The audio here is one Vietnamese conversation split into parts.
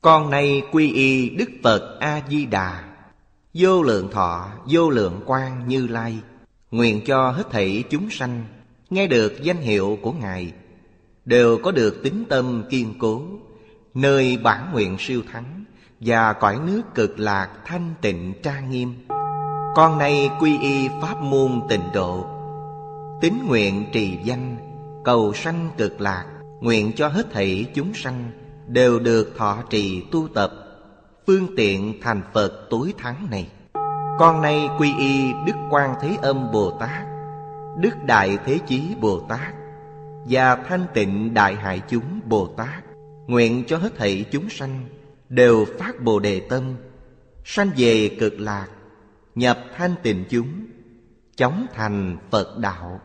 Con nay quy y Đức Phật A-di-đà, vô lượng thọ vô lượng quang Như Lai. Nguyện cho hết thảy chúng sanh nghe được danh hiệu của Ngài, đều có được tín tâm kiên cố, nơi bản nguyện siêu thắng và cõi nước cực lạc thanh tịnh trang nghiêm. Con nay quy y pháp môn Tịnh độ, tín nguyện trì danh cầu sanh cực lạc. Nguyện cho hết thảy chúng sanh đều được thọ trì tu tập, phương tiện thành Phật tối thắng này. Con nay quy y Đức Quan Thế Âm Bồ Tát, Đức Đại Thế Chí Bồ Tát và Thanh Tịnh Đại Hải Chúng Bồ Tát. Nguyện cho hết thảy chúng sanh đều phát Bồ Đề tâm, sanh về cực lạc, nhập thanh tịnh chúng, chóng thành Phật đạo.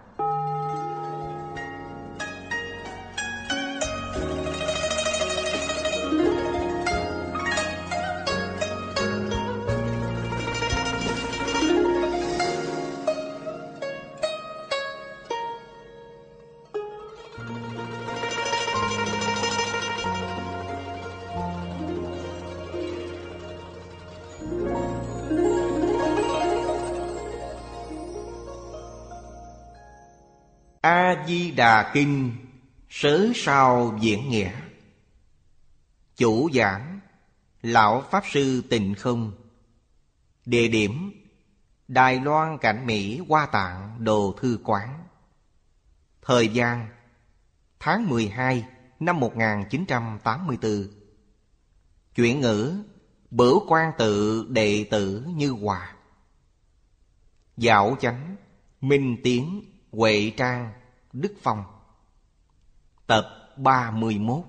A-di-đà Kinh Sớ Sao Diễn Nghĩa. Chủ giảng Lão Pháp Sư Tịnh Không. Địa điểm Đài Loan Cảnh Mỹ Hoa Tạng Đồ Thư Quán. Thời gian tháng 12 năm 1984. Chuyển ngữ Bửu Quan Tự đệ tử Như Hòa. Dạo chánh Minh Tiến Huệ Trang Đức Phong. Tập 31.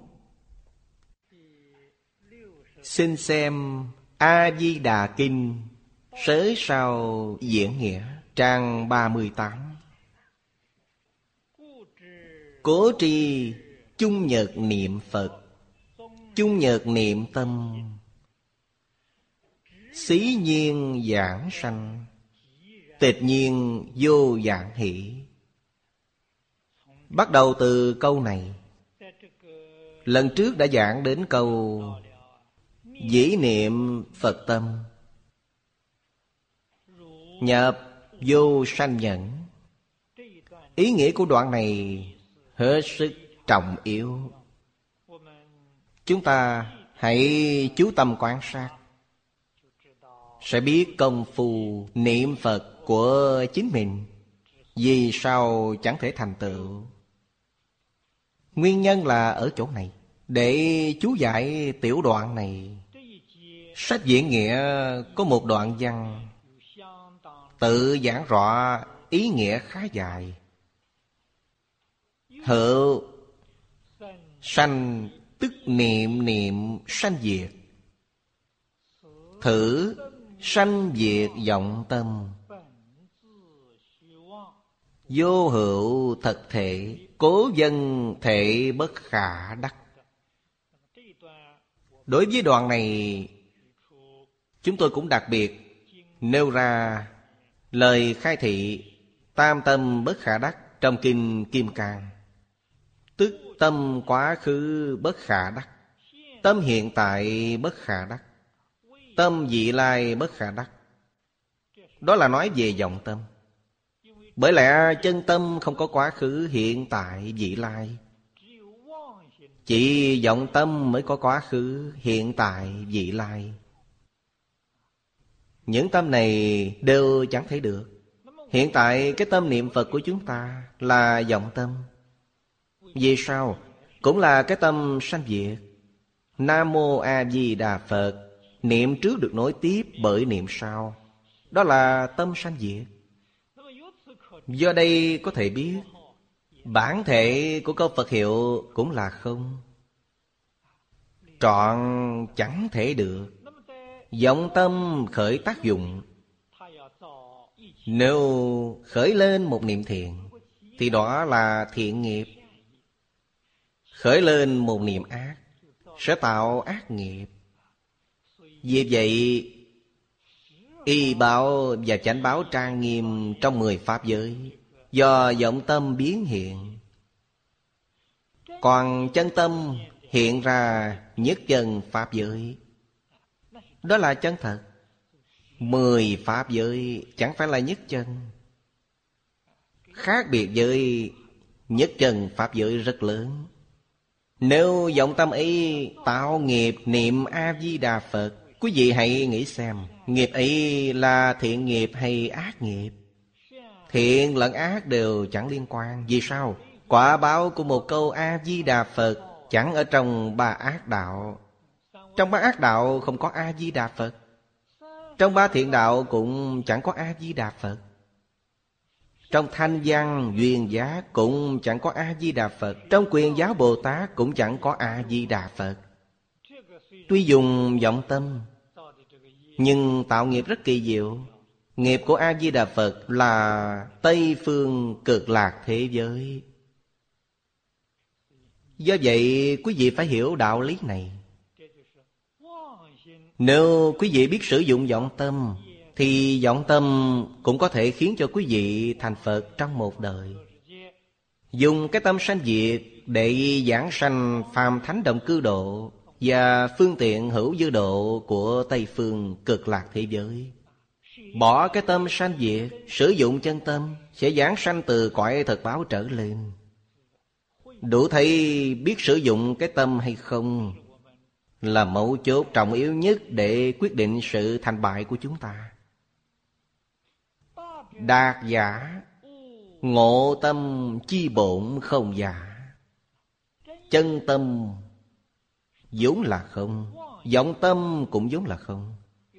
Xin xem A-di-đà Kinh Sớ Sao Diễn Nghĩa, trang 38. Cố tri chung nhật niệm Phật, chung nhật niệm tâm, xí nhiên giảng sanh, tịch nhiên vô giảng hỷ. Bắt đầu từ câu này. Lần trước đã giảng đến câu dĩ niệm Phật tâm, nhập vô sanh nhẫn. Ý nghĩa của đoạn này hết sức trọng yếu. Chúng ta hãy chú tâm quan sát, sẽ biết công phu niệm Phật của chính mình vì sao chẳng thể thành tựu. Nguyên nhân là ở chỗ này. Để chú giải tiểu đoạn này, sách Diễn Nghĩa có một đoạn văn tự giảng rõ ý nghĩa khá dài. Hữu sanh tức niệm niệm sanh diệt, thử sanh diệt vọng tâm, vô hữu thật thể, cố dân thể bất khả đắc. Đối với đoạn này, chúng tôi cũng đặc biệt nêu ra lời khai thị tam tâm bất khả đắc trong Kinh Kim Cang. Tức tâm quá khứ bất khả đắc, tâm hiện tại bất khả đắc, tâm vị lai bất khả đắc. Đó là nói về vọng tâm. Bởi lẽ chân tâm không có quá khứ, hiện tại, vị lai. Chỉ vọng tâm mới có quá khứ, hiện tại, vị lai. Những tâm này đều chẳng thể được. Hiện tại cái tâm niệm Phật của chúng ta là vọng tâm. Vì sao? Cũng là cái tâm sanh diệt. Nam Mô A Di Đà Phật, niệm trước được nối tiếp bởi niệm sau. Đó là tâm sanh diệt. Do đây có thể biết bản thể của câu Phật hiệu cũng là không. Trọn chẳng thể được. Vọng tâm khởi tác dụng. Nếu khởi lên một niệm thiện thì đó là thiện nghiệp. Khởi lên một niệm ác sẽ tạo ác nghiệp. Vì vậy, y báo và chánh báo trang nghiêm trong 10 pháp giới do vọng tâm biến hiện. Còn chân tâm hiện ra nhất chân pháp giới. Đó là chân thật. 10 pháp giới chẳng phải là nhất chân. Khác biệt với nhất chân pháp giới rất lớn. Nếu vọng tâm ấy tạo nghiệp niệm A-di-đà Phật, quý vị hãy nghĩ xem, nghiệp ấy là thiện nghiệp hay ác nghiệp? Thiện lẫn ác đều chẳng liên quan. Vì sao? Quả báo của một câu A-di-đà Phật chẳng ở trong 3 ác đạo. Trong 3 ác đạo không có A-di-đà Phật. Trong 3 thiện đạo cũng chẳng có A-di-đà Phật. Trong thanh văn duyên giác cũng chẳng có A-di-đà Phật. Trong quyền giáo Bồ Tát cũng chẳng có A-di-đà Phật. Tuy dùng vọng tâm, nhưng tạo nghiệp rất kỳ diệu. Nghiệp của A-di-đà Phật là Tây phương cực lạc thế giới. Do vậy quý vị phải hiểu đạo lý này. Nếu quý vị biết sử dụng vọng tâm, thì vọng tâm cũng có thể khiến cho quý vị thành Phật trong một đời. Dùng cái tâm sanh diệt để giảng sanh phàm thánh động cư độ và phương tiện hữu dư độ của Tây phương cực lạc thế giới. Bỏ cái tâm sanh diệt, sử dụng chân tâm, sẽ giảng sanh từ cõi thật báo trở lên. Đủ thấy biết sử dụng cái tâm hay không là mấu chốt trọng yếu nhất để quyết định sự thành bại của chúng ta. Đạt giả ngộ tâm chi bổn không giả. Chân tâm vốn là không, vọng tâm cũng vốn là không.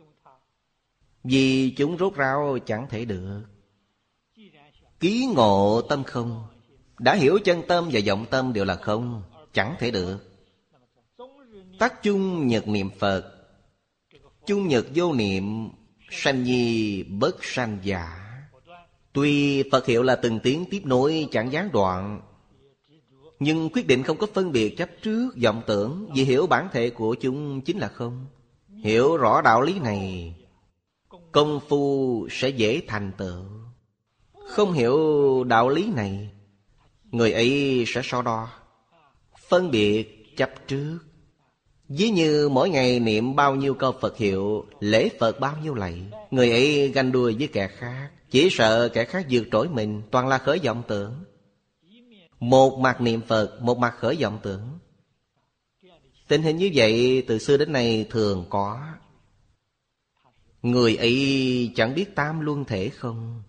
Vì chúng rốt ráo chẳng thể được. Ký ngộ tâm không, đã hiểu chân tâm và vọng tâm đều là không, chẳng thể được. Tác chung nhật niệm Phật, chung nhật vô niệm, sanh nhi bất sanh giả. Tuy Phật hiệu là từng tiếng tiếp nối chẳng gián đoạn, nhưng quyết định không có phân biệt chấp trước vọng tưởng, vì hiểu bản thể của chúng chính là không. Hiểu rõ đạo lý này, công phu sẽ dễ thành tựu. Không hiểu đạo lý này, người ấy sẽ so đo, phân biệt chấp trước. Ví như mỗi ngày niệm bao nhiêu câu Phật hiệu, lễ Phật bao nhiêu lạy, người ấy ganh đua với kẻ khác, chỉ sợ kẻ khác vượt trội mình, toàn là khởi vọng tưởng. Một mặt niệm Phật, một mặt khởi vọng tưởng. Tình hình như vậy từ xưa đến nay thường có. Người ấy chẳng biết tam luân thể không.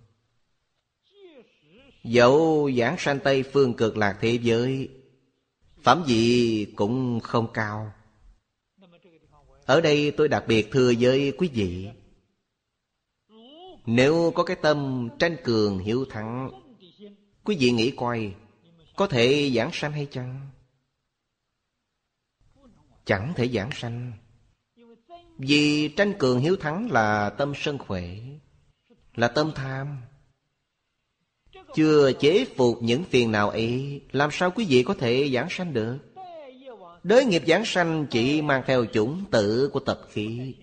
Dẫu giảng sanh Tây phương cực lạc thế giới, phẩm vị cũng không cao. Ở đây tôi đặc biệt thưa với quý vị, nếu có cái tâm tranh cường hiếu thắng, quý vị nghĩ coi, có thể giảng sanh hay chăng? Chẳng thể giảng sanh. Vì tranh cường hiếu thắng là tâm sân khỏe, là tâm tham. Chưa chế phục những phiền não ấy, làm sao quý vị có thể giảng sanh được? Đới nghiệp giảng sanh chỉ mang theo chủng tử của tập khí,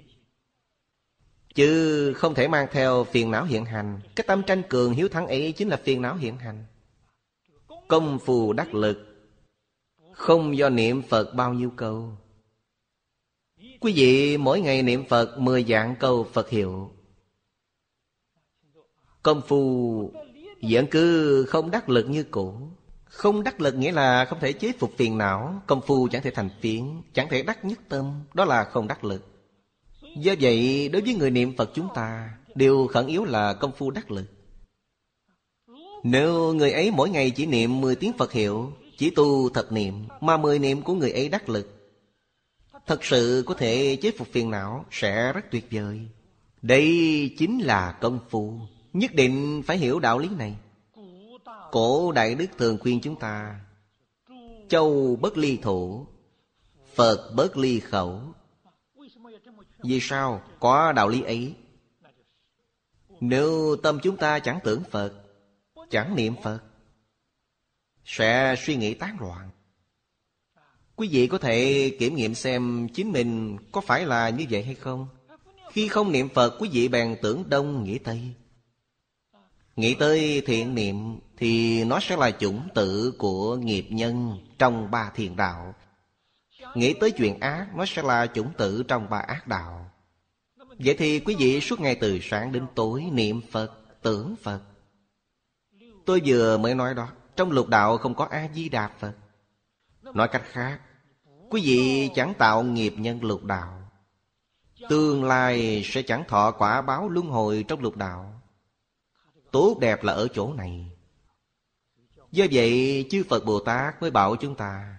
chứ không thể mang theo phiền não hiện hành. Cái tâm tranh cường hiếu thắng ấy chính là phiền não hiện hành. Công phu đắc lực không do niệm Phật bao nhiêu câu. Quý vị mỗi ngày niệm Phật 10 vạn câu Phật hiệu, công phu vẫn cứ không đắc lực như cũ. Không đắc lực nghĩa là không thể chế phục phiền não. Công phu chẳng thể thành phiến, chẳng thể đắc nhất tâm. Đó là không đắc lực. Do vậy đối với người niệm Phật chúng ta, điều khẩn yếu là công phu đắc lực. Nếu người ấy mỗi ngày chỉ niệm 10 tiếng Phật hiệu, chỉ tu thật niệm, mà 10 niệm của người ấy đắc lực, thật sự có thể chế phục phiền não, sẽ rất tuyệt vời. Đây chính là công phu. Nhất định phải hiểu đạo lý này. Cổ Đại Đức thường khuyên chúng ta: châu bất ly thủ, Phật bất ly khẩu. Vì sao có đạo lý ấy? Nếu tâm chúng ta chẳng tưởng Phật, chẳng niệm Phật, sẽ suy nghĩ tán loạn. Quý vị có thể kiểm nghiệm xem chính mình có phải là như vậy hay không. Khi không niệm Phật, quý vị bèn tưởng đông nghĩ tây. Nghĩ tới thiện niệm thì nó sẽ là chủng tử của nghiệp nhân trong 3 thiền đạo. Nghĩ tới chuyện ác, nó sẽ là chủng tử trong ba ác đạo. Vậy thì quý vị suốt ngày từ sáng đến tối niệm Phật, tưởng Phật. Tôi vừa mới nói đó, trong lục đạo không có A-di-đà Phật. Nói cách khác, quý vị chẳng tạo nghiệp nhân lục đạo, tương lai sẽ chẳng thọ quả báo luân hồi trong lục đạo. Tốt đẹp là ở chỗ này. Do vậy chư Phật Bồ Tát mới bảo chúng ta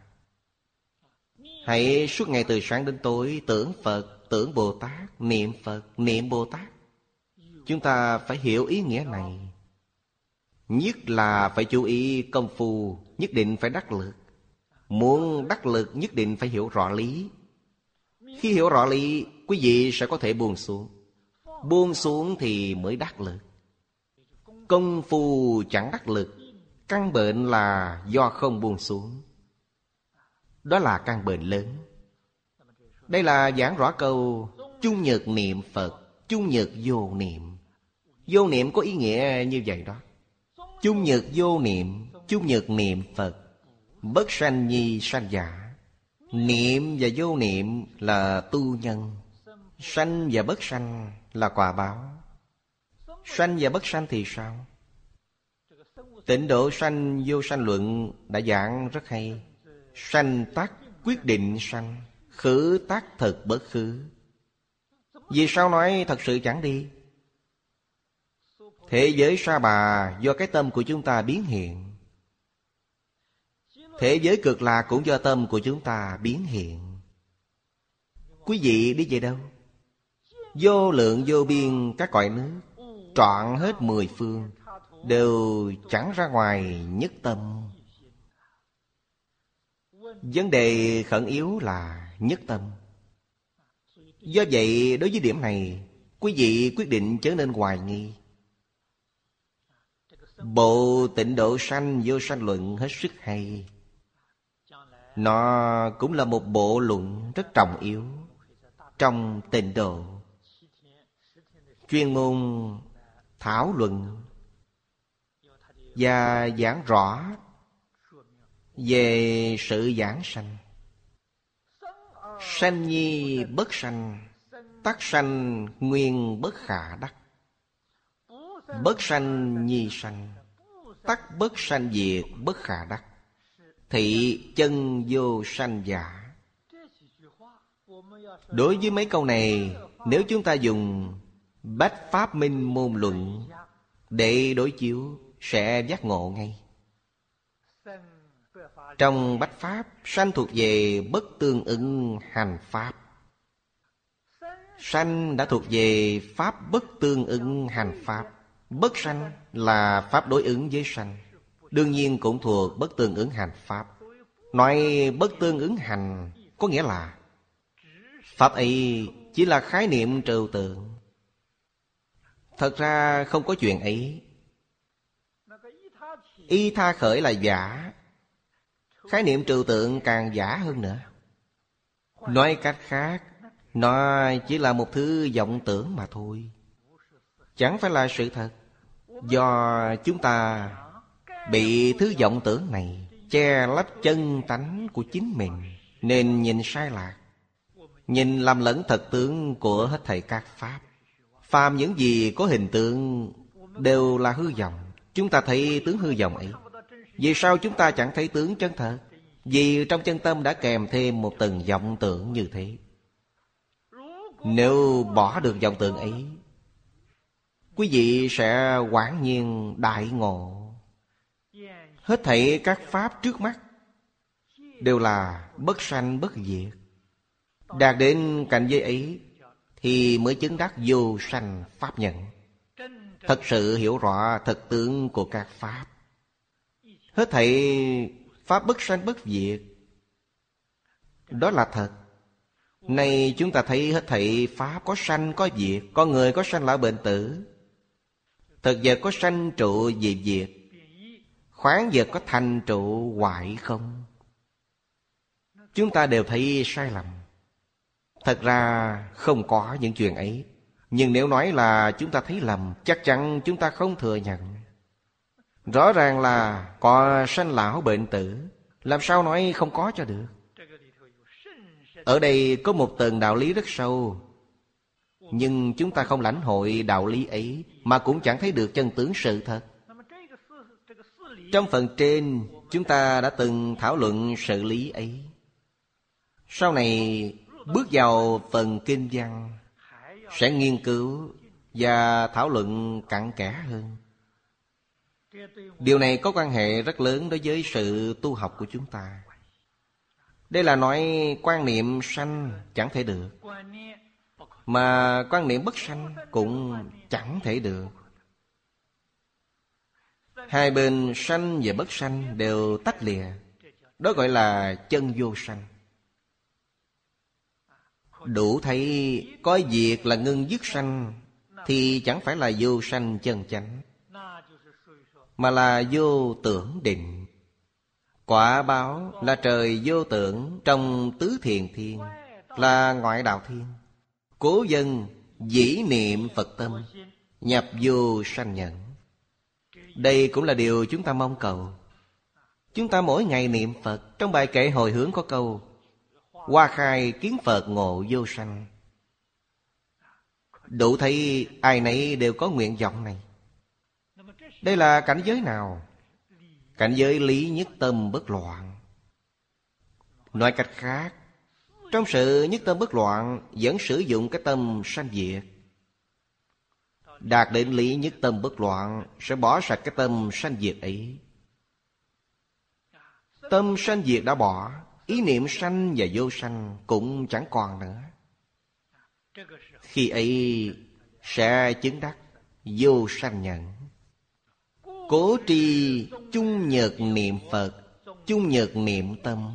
hãy suốt ngày từ sáng đến tối tưởng Phật, tưởng Bồ Tát, niệm Phật, niệm Bồ Tát. Chúng ta phải hiểu ý nghĩa này. Nhất là phải chú ý công phu, nhất định phải đắc lực. Muốn đắc lực nhất định phải hiểu rõ lý. Khi hiểu rõ lý, quý vị sẽ có thể buông xuống. Buông xuống thì mới đắc lực. Công phu chẳng đắc lực, căn bệnh là do không buông xuống. Đó là căn bệnh lớn. Đây là giảng rõ câu chung nhật niệm Phật, chung nhật vô niệm. Vô niệm có ý nghĩa như vậy đó. Chung nhật vô niệm, chung nhật niệm Phật, bất sanh nhi sanh giả. Niệm và vô niệm là tu nhân. Sanh và bất sanh là quả báo. Sanh và bất sanh thì sao? Tịnh độ sanh vô sanh luận đã giảng rất hay. Sanh tắc quyết định sanh, khứ tắc thực bất khứ. Vì sao nói thật sự chẳng đi? Thế giới sa bà do cái tâm của chúng ta biến hiện. Thế giới cực lạc cũng do tâm của chúng ta biến hiện. Quý vị đi về đâu? Vô lượng vô biên các cõi nước, trọn hết 10 phương, đều chẳng ra ngoài nhất tâm. Vấn đề khẩn yếu là nhất tâm. Do vậy đối với điểm này, quý vị quyết định chớ nên hoài nghi. Bộ Tịnh độ sanh vô sanh luận hết sức hay. Nó cũng là một bộ luận rất trọng yếu trong Tịnh độ. Chuyên môn thảo luận và giảng rõ về sự giảng sanh. Sanh nhi bất sanh, tắc sanh nguyên bất khả đắc. Bất sanh nhi sanh, tắc bất sanh diệt bất khả đắc. Thị chân vô sanh giả. Đối với mấy câu này, nếu chúng ta dùng Bách Pháp Minh Môn Luận để đối chiếu, sẽ giác ngộ ngay. Trong Bách Pháp, sanh thuộc về bất tương ứng hành Pháp. Sanh đã thuộc về Pháp bất tương ứng hành Pháp. Bất sanh là Pháp đối ứng với sanh, đương nhiên cũng thuộc bất tương ứng hành Pháp. Nói bất tương ứng hành có nghĩa là Pháp ấy chỉ là khái niệm trừu tượng. Thật ra không có chuyện ấy. Y tha khởi là giả. Khái niệm trừu tượng càng giả hơn nữa. Nói cách khác, nó chỉ là một thứ vọng tưởng mà thôi, chẳng phải là sự thật. Do chúng ta bị thứ vọng tưởng này che lấp chân tánh của chính mình, nên nhìn sai lạc, nhìn lầm lẫn thật tướng của hết thảy các Pháp. Phàm những gì có hình tượng đều là hư vọng. Chúng ta thấy tướng hư vọng ấy. Vì sao chúng ta chẳng thấy tướng chân thật? Vì trong chân tâm đã kèm thêm một tầng vọng tưởng như thế. Nếu bỏ được vọng tưởng ấy, quý vị sẽ hoảng nhiên đại ngộ. Hết thảy các Pháp trước mắt đều là bất sanh bất diệt. Đạt đến cảnh giới ấy thì mới chứng đắc vô sanh Pháp nhận. Thật sự hiểu rõ thật tướng của các Pháp. Hết thảy Pháp bất sanh bất diệt, đó là thật. Nay chúng ta thấy hết thảy Pháp có sanh có diệt. Con người có sanh lão bệnh tử, thực vật có sanh trụ diệt diệt, khoáng vật có thành trụ hoại không. Chúng ta đều thấy sai lầm. Thật ra không có những chuyện ấy. Nhưng nếu nói là chúng ta thấy lầm, chắc chắn chúng ta không thừa nhận. Rõ ràng là có sanh lão bệnh tử, làm sao nói không có cho được. Ở đây có một tầng đạo lý rất sâu, nhưng chúng ta không lãnh hội đạo lý ấy, mà cũng chẳng thấy được chân tướng sự thật. Trong phần trên, chúng ta đã từng thảo luận sự lý ấy. Sau này bước vào phần kinh văn, sẽ nghiên cứu và thảo luận cặn kẽ hơn. Điều này có quan hệ rất lớn đối với sự tu học của chúng ta. Đây là nói quan niệm sanh chẳng thể được, mà quan niệm bất sanh cũng chẳng thể được. Hai bên sanh và bất sanh đều tách lìa. Đó gọi là chân vô sanh. Đủ thấy có việc là ngưng dứt sanh thì chẳng phải là vô sanh chân chánh, mà là vô tưởng định. Quả báo là trời vô tưởng trong tứ thiền thiên, là ngoại đạo thiên. Cố dân dĩ niệm Phật tâm, nhập vô sanh nhẫn. Đây cũng là điều chúng ta mong cầu. Chúng ta mỗi ngày niệm Phật. Trong bài kệ hồi hướng có câu: hoa khai kiến Phật ngộ vô sanh. Đủ thấy ai nấy đều có nguyện vọng này. Đây là cảnh giới nào? Cảnh giới lý nhất tâm bất loạn. Nói cách khác, trong sự nhất tâm bất loạn vẫn sử dụng cái tâm sanh diệt. Đạt đến lý nhất tâm bất loạn sẽ bỏ sạch cái tâm sanh diệt ấy. Tâm sanh diệt đã bỏ, ý niệm sanh và vô sanh cũng chẳng còn nữa. Khi ấy sẽ chứng đắc vô sanh nhận. Cố tri chung nhật niệm Phật, chung nhật niệm tâm.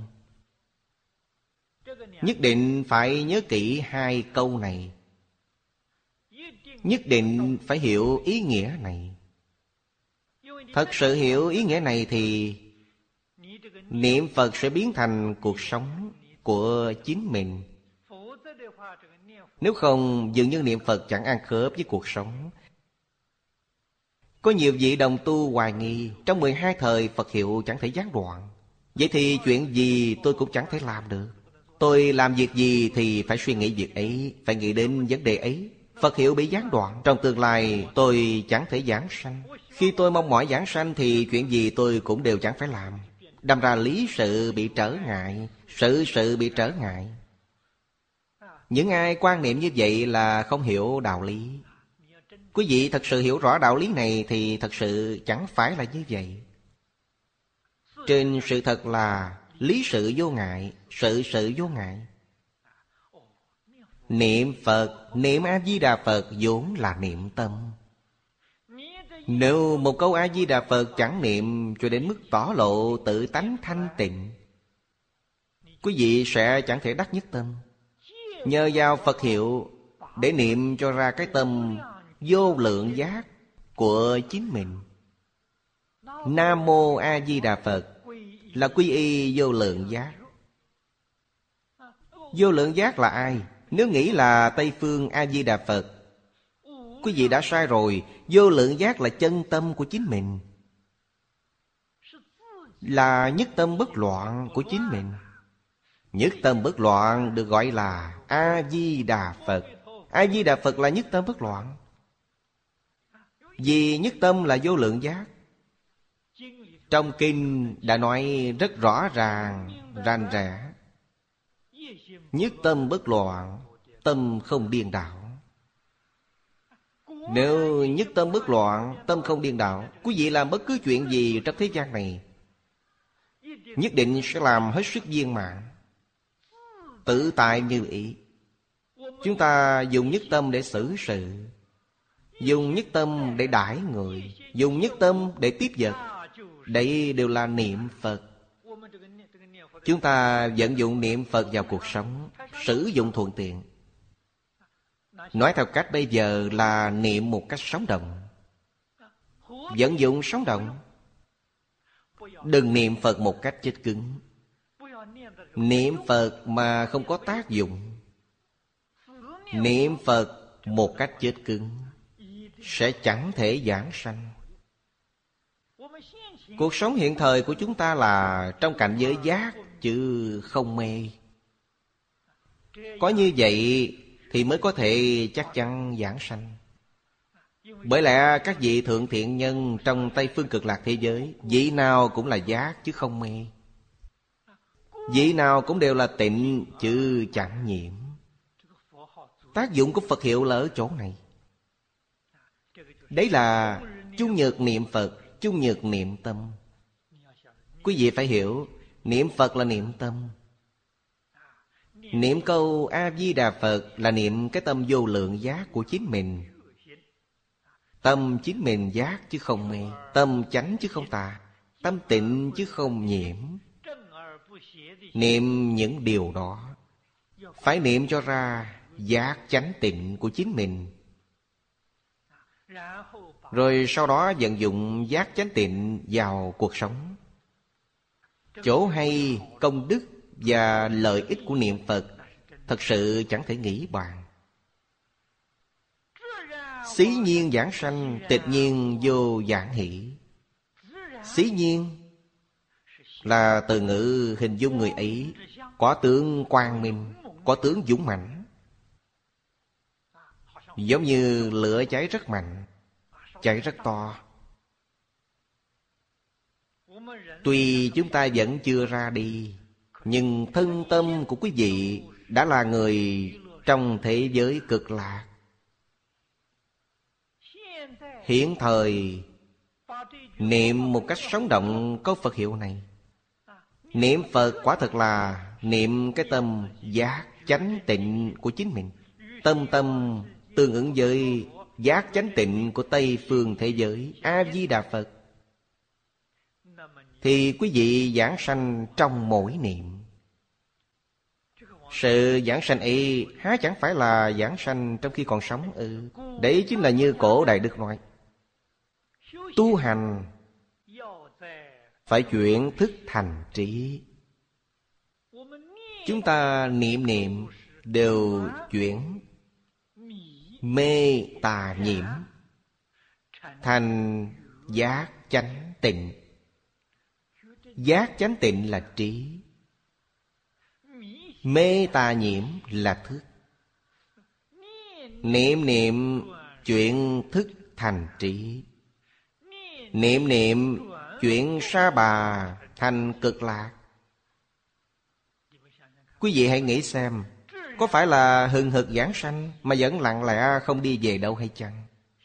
Nhất định phải nhớ kỹ hai câu này. Nhất định phải hiểu ý nghĩa này. Thật sự hiểu ý nghĩa này thì niệm Phật sẽ biến thành cuộc sống của chính mình. Nếu không, dường như niệm Phật chẳng ăn khớp với cuộc sống. Có nhiều vị đồng tu hoài nghi trong 12 thời Phật hiệu chẳng thể gián đoạn. Vậy thì chuyện gì tôi cũng chẳng thể làm được. Tôi làm việc gì thì phải suy nghĩ việc ấy, phải nghĩ đến vấn đề ấy. Phật hiệu bị gián đoạn, trong tương lai tôi chẳng thể giảng sanh. Khi tôi mong mỏi giảng sanh thì chuyện gì tôi cũng đều chẳng phải làm. Đâm ra lý sự bị trở ngại, sự bị trở ngại. Những ai quan niệm như vậy là không hiểu đạo lý. Quý vị thật sự hiểu rõ đạo lý này thì thật sự chẳng phải là như vậy. Trên sự thật là lý sự vô ngại, sự vô ngại. Niệm Phật, niệm A-di-đà Phật vốn là niệm tâm. Nếu một câu A-di-đà Phật chẳng niệm cho đến mức tỏ lộ tự tánh thanh tịnh, quý vị sẽ chẳng thể đắc nhất tâm. Nhờ vào Phật hiệu để niệm cho ra cái tâm vô lượng giác của chính mình. Nam Mô A Di Đà Phật là quy y vô lượng giác. Vô lượng giác là ai? Nếu nghĩ là Tây Phương A Di Đà Phật, quý vị đã sai rồi. Vô lượng giác là chân tâm của chính mình, là nhất tâm bất loạn của chính mình. Nhất tâm bất loạn được gọi là A Di Đà Phật. A Di Đà Phật là nhất tâm bất loạn. Vì nhất tâm là vô lượng giác. Trong kinh đã nói rất rõ ràng, rành rẽ. Nhất tâm bất loạn, tâm không điên đảo. Nếu nhất tâm bất loạn, tâm không điên đảo, quý vị làm bất cứ chuyện gì trong thế gian này nhất định sẽ làm hết sức viên mãn, tự tại như ý. Chúng ta dùng nhất tâm để xử sự, dùng nhất tâm để đãi người, dùng nhất tâm để tiếp vật. Đây đều là niệm Phật. Chúng ta vận dụng niệm Phật vào cuộc sống, sử dụng thuận tiện. Nói theo cách bây giờ là niệm một cách sống động. Vận dụng sống động. Đừng niệm Phật một cách chết cứng. Niệm Phật mà không có tác dụng, niệm Phật một cách chết cứng, sẽ chẳng thể giảng sanh. Cuộc sống hiện thời của chúng ta là trong cảnh giới giác chứ không mê. Có như vậy thì mới có thể chắc chắn giảng sanh. Bởi lẽ các vị thượng thiện nhân trong Tây Phương Cực Lạc thế giới, vị nào cũng là giác chứ không mê. Vị nào cũng đều là tịnh chứ chẳng nhiễm. Tác dụng của Phật hiệu là ở chỗ này. Đấy là chung nhược niệm Phật, chung nhược niệm tâm. Quý vị phải hiểu, niệm Phật là niệm tâm. Niệm câu A-di-đà Phật là niệm cái tâm vô lượng giác của chính mình. Tâm chính mình giác chứ không mê, tâm chánh chứ không tà, tâm tịnh chứ không nhiễm. Niệm những điều đó, phải niệm cho ra giác chánh tịnh của chính mình. Rồi sau đó vận dụng giác chánh tịnh vào cuộc sống. Chỗ hay, công đức và lợi ích của niệm Phật thật sự chẳng thể nghĩ bàn. Xí nhiên giảng sanh, tịch nhiên vô giảng hỷ. Xí nhiên là từ ngữ hình dung người ấy có tướng quang minh, có tướng dũng mãnh, giống như lửa cháy rất mạnh, cháy rất to. Tuy chúng ta vẫn chưa ra đi, nhưng thân tâm của quý vị đã là người trong thế giới cực lạc. Hiện thời niệm một cách sống động câu Phật hiệu này. Niệm Phật quả thật là niệm cái tâm giác chánh tịnh của chính mình. Tâm tâm tương ứng với giác chánh tịnh của Tây Phương thế giới A-di-đà Phật, thì quý vị giảng sanh trong mỗi niệm. Sự giảng sanh ấy há chẳng phải là giảng sanh trong khi còn sống ư? Đấy chính là như cổ Đại Đức nói, tu hành phải chuyển thức thành trí. Chúng ta niệm niệm đều chuyển mê tà nhiễm thành giác chánh tịnh. Giác chánh tịnh là trí, mê tà nhiễm là thức. Niệm niệm chuyển thức thành trí. Niệm niệm chuyển sa bà thành cực lạc. Quý vị hãy nghĩ xem, có phải là hừng hực giảng sanh mà vẫn lặng lẽ không đi về đâu hay chăng?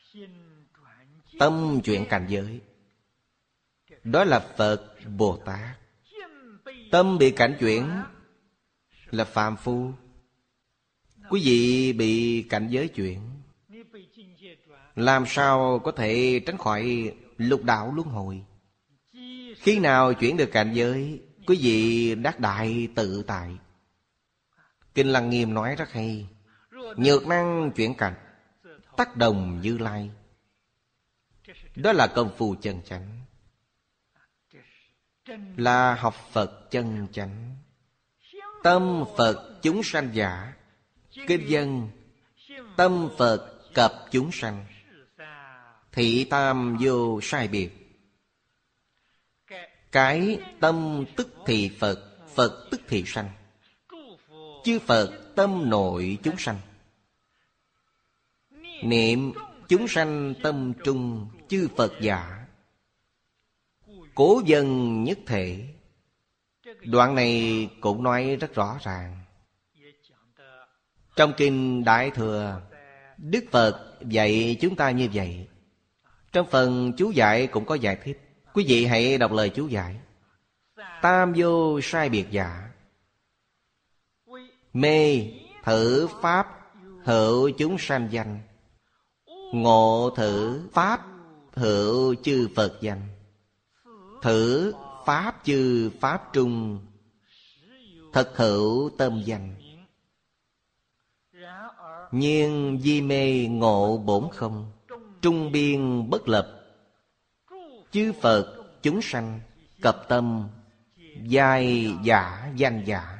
Tâm chuyển cảnh giới, đó là Phật Bồ Tát. Tâm bị cảnh chuyển là phàm phu. Quý vị bị cảnh giới chuyển, làm sao có thể tránh khỏi lục đạo luân hồi? Khi nào chuyển được cảnh giới, quý vị đắc đại tự tại. Kinh Lăng Nghiêm nói rất hay: nhược năng chuyển cảnh, tắc đồng Như Lai. Đó là công phu chân chánh, là học Phật chân chánh. Tâm Phật chúng sanh giả, kinh dân tâm Phật cập chúng sanh, thị tam vô sai biệt. Cái tâm tức thì Phật, Phật tức thì sanh. Chư Phật tâm nội chúng sanh, niệm chúng sanh tâm trung chư Phật giả. Cố dân nhất thể. Đoạn này cũng nói rất rõ ràng. Trong Kinh Đại Thừa, Đức Phật dạy chúng ta như vậy. Trong phần chú giải cũng có giải thích. Quý vị hãy đọc lời chú giải. Tam vô sai biệt giả, mê thử pháp hữu chúng sanh danh, ngộ thử pháp hữu chư Phật danh. Thử pháp chư pháp trung, thật hữu tâm danh. Nhưng di mê ngộ bổn không, trung biên bất lập. Chư Phật chúng sanh cập tâm, giai giả danh giả.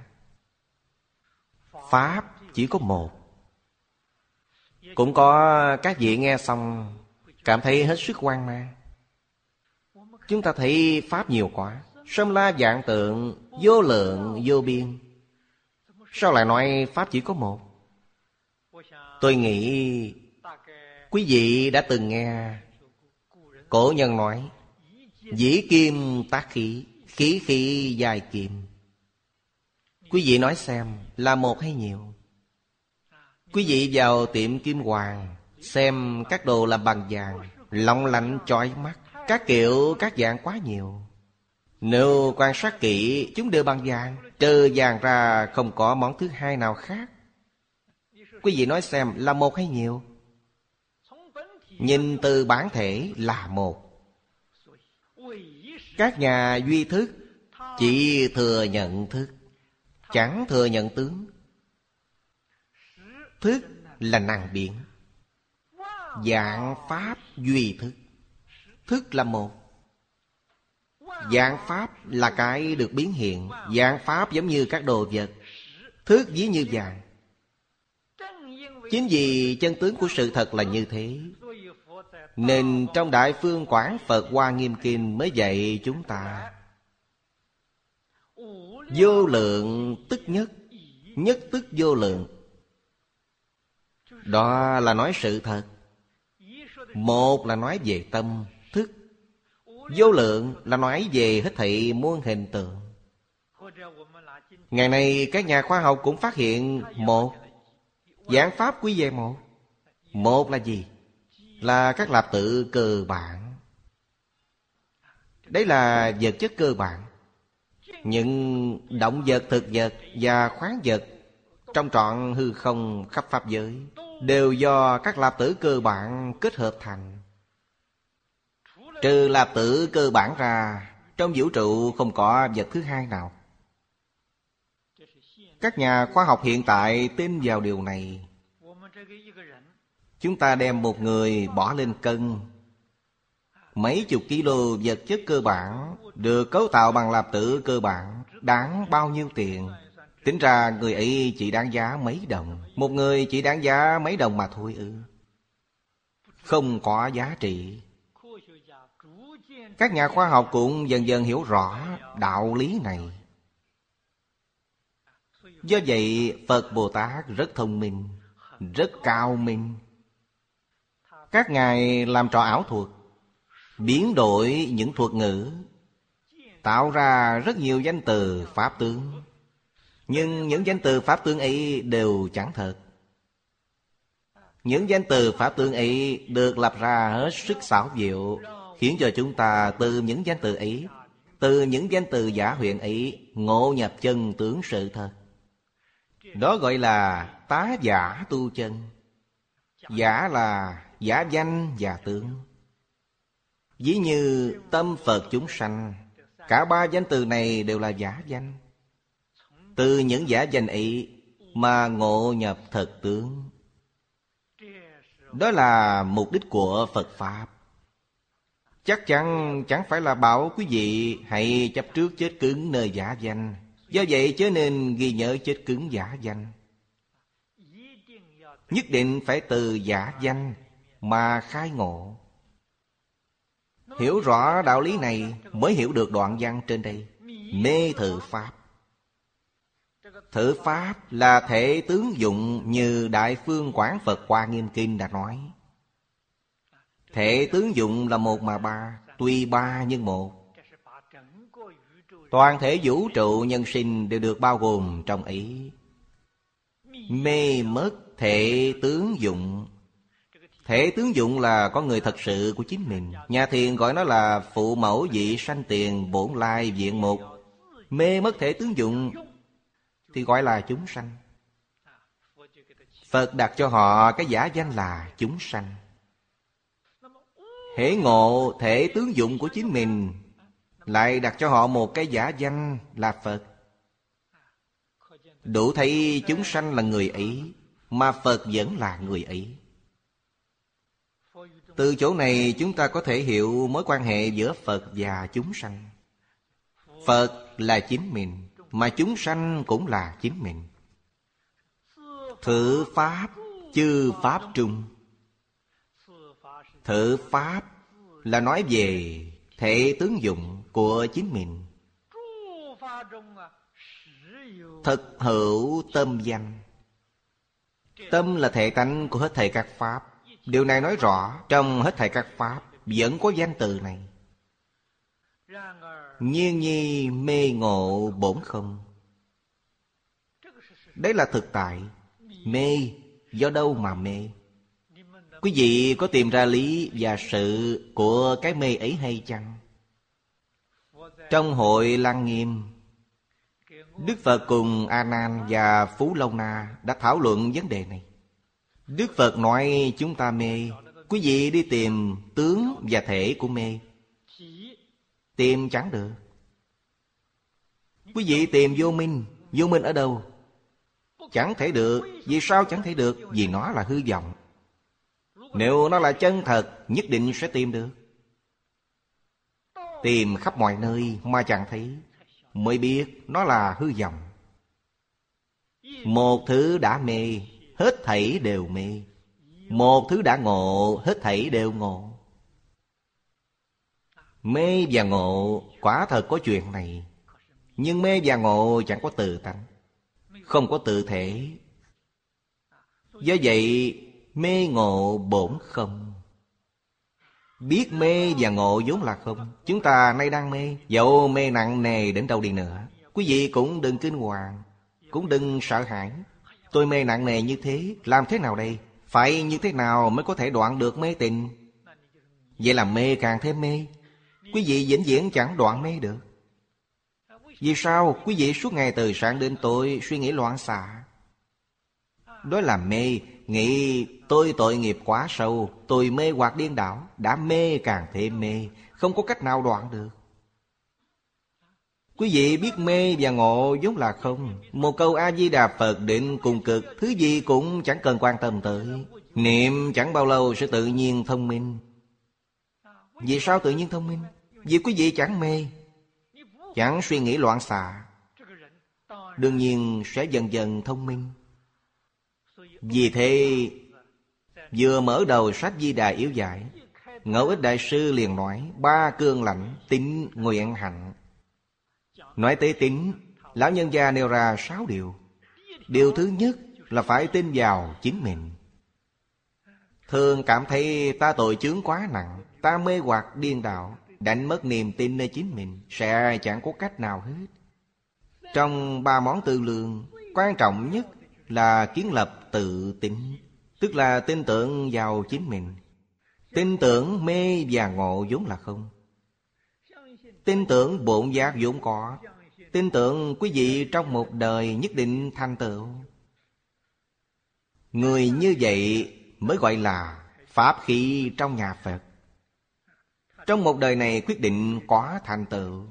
Pháp chỉ có một. Cũng có các vị nghe xong cảm thấy hết sức hoang mang. Chúng ta thấy Pháp nhiều quá, sâm la vạn tượng, vô lượng vô biên. Sao lại nói Pháp chỉ có một? Tôi nghĩ quý vị đã từng nghe cổ nhân nói dĩ kim tác khí, khí khí dài kim. Quý vị nói xem là một hay nhiều? Quý vị vào tiệm kim hoàng xem các đồ làm bằng vàng, long lanh chói mắt, các kiểu các dạng quá nhiều. Nếu quan sát kỹ, chúng đều bằng vàng, trừ vàng ra không có món thứ hai nào khác. Quý vị nói xem là một hay nhiều? Nhìn từ bản thể là một. Các nhà duy thức chỉ thừa nhận thức, chẳng thừa nhận tướng. Thức là năng biến, dạng pháp duy thức. Thức là một, dạng pháp là cái được biến hiện. Dạng pháp giống như các đồ vật, thức ví như vàng. Chính vì chân tướng của sự thật là như thế, nên trong Đại Phương Quảng Phật Hoa Nghiêm Kinh mới dạy chúng ta vô lượng tức nhất, nhất tức vô lượng. Đó là nói sự thật. Một là nói về tâm, thức. Vô lượng là nói về hết thảy muôn hình tượng. Ngày nay các nhà khoa học cũng phát hiện một. Giảng pháp quy về một. Một là gì? Là các lạp tự cơ bản. Đấy là vật chất cơ bản. Những động vật, thực vật và khoáng vật trong trọn hư không khắp pháp giới đều do các lạp tử cơ bản kết hợp thành. Trừ lạp tử cơ bản ra, trong vũ trụ không có vật thứ hai nào. Các nhà khoa học hiện tại tin vào điều này. Chúng ta đem một người bỏ lên cân, mấy chục kilo vật chất cơ bản được cấu tạo bằng lạp tử cơ bản, đáng bao nhiêu tiền? Tính ra người ấy chỉ đáng giá mấy đồng. Một người chỉ đáng giá mấy đồng mà thôi ư? Không có giá trị. Các nhà khoa học cũng dần dần hiểu rõ đạo lý này. Do vậy Phật Bồ Tát rất thông minh, rất cao minh. Các ngài làm trò ảo thuật, biến đổi những thuật ngữ, tạo ra rất nhiều danh từ pháp tướng. Nhưng những danh từ pháp tướng ấy đều chẳng thật. Những danh từ pháp tướng ấy được lập ra hết sức xảo diệu, khiến cho chúng ta từ những danh từ ấy, từ những danh từ giả huyện ấy, ngộ nhập chân tướng sự thật. Đó gọi là tá giả tu chân. Giả là giả danh và tướng. Ví như tâm Phật chúng sanh, cả ba danh từ này đều là giả danh. Từ những giả danh ấy mà ngộ nhập thật tướng. Đó là mục đích của Phật Pháp. Chắc chắn chẳng phải là bảo quý vị hãy chấp trước chết cứng nơi giả danh. Do vậy chớ nên ghi nhớ chết cứng giả danh. Nhất định phải từ giả danh mà khai ngộ. Hiểu rõ đạo lý này mới hiểu được đoạn văn trên đây. Mê thử Pháp. Thử Pháp là thể tướng dụng như Đại Phương Quảng Phật Hoa Nghiêm Kinh đã nói. Thể tướng dụng là một mà ba, tuy ba nhưng một. Toàn thể vũ trụ nhân sinh đều được bao gồm trong ấy. Mê mất thể tướng dụng. Thể tướng dụng là con người thật sự của chính mình. Nhà thiền gọi nó là phụ mẫu vị sanh tiền bổn lai viện mục. Mê mất thể tướng dụng thì gọi là chúng sanh. Phật đặt cho họ cái giả danh là chúng sanh. Hễ ngộ thể tướng dụng của chính mình, lại đặt cho họ một cái giả danh là Phật. Đủ thấy chúng sanh là người ấy, mà Phật vẫn là người ấy. Từ chỗ này chúng ta có thể hiểu mối quan hệ giữa Phật và chúng sanh. Phật là chính mình, mà chúng sanh cũng là chính mình. Thử Pháp, chư Pháp trung. Thử Pháp là nói về thể tướng dụng của chính mình. Thực hữu tâm danh. Tâm là thể tánh của hết thảy các pháp. Điều này nói rõ trong hết thảy các pháp vẫn có danh từ này. Nhiên nhi mê ngộ bổn không. Đấy là thực tại. Mê do đâu mà mê? Quý vị có tìm ra lý và sự của cái mê ấy hay chăng? Trong hội Lăng Nghiêm, Đức Phật cùng A Nan và Phú Lâu Na đã thảo luận vấn đề này. Đức Phật nói chúng ta mê. Quý vị đi tìm tướng và thể của mê, tìm chẳng được. Quý vị tìm vô minh. Vô minh ở đâu? Chẳng thể được. Vì sao chẳng thể được? Vì nó là hư vọng. Nếu nó là chân thật, nhất định sẽ tìm được. Tìm khắp mọi nơi mà chẳng thấy, mới biết nó là hư vọng. Một thứ đã mê, hết thảy đều mê. Một thứ đã ngộ, hết thảy đều ngộ. Mê và ngộ quả thật có chuyện này. Nhưng mê và ngộ chẳng có tự tánh, không có tự thể. Do vậy mê ngộ bổn không. Biết mê và ngộ vốn là không. Chúng ta nay đang mê, dẫu mê nặng nề đến đâu đi nữa, quý vị cũng đừng kinh hoàng, cũng đừng sợ hãi. Tôi mê nặng nề như thế, làm thế nào đây? Phải như thế nào mới có thể đoạn được mê tình? Vậy là mê càng thêm mê. Quý vị vĩnh viễn chẳng đoạn mê được. Vì sao? Quý vị suốt ngày từ sáng đến tối suy nghĩ loạn xạ. Đó là mê. Nghĩ tôi tội nghiệp quá sâu, tôi mê hoặc điên đảo. Đã mê càng thêm mê, không có cách nào đoạn được. Quý vị biết mê và ngộ vốn là không. Một câu A-di-đà Phật định cùng cực, thứ gì cũng chẳng cần quan tâm tới. Niệm chẳng bao lâu sẽ tự nhiên thông minh. Vì sao tự nhiên thông minh? Vì quý vị chẳng mê, chẳng suy nghĩ loạn xạ, đương nhiên sẽ dần dần thông minh. Vì thế vừa mở đầu sách Di Đà Yếu Giải, Ngẫu Ích Đại Sư liền nói ba cương lãnh tín nguyện hạnh. Nói tới tín, lão nhân gia nêu ra 6 điều. Điều thứ nhất là phải tin vào chính mình. Thường cảm thấy ta tội chướng quá nặng, ta mê hoặc điên đạo, đánh mất niềm tin nơi chính mình, sẽ chẳng có cách nào hết. Trong 3 món tư lương, quan trọng nhất là kiến lập tự tín, tức là tin tưởng vào chính mình. Tin tưởng mê và ngộ vốn là không. Tin tưởng bổn giác vốn có. Tin tưởng quý vị trong một đời nhất định thành tựu. Người như vậy mới gọi là pháp khí trong nhà Phật. Trong một đời này quyết định có thành tựu.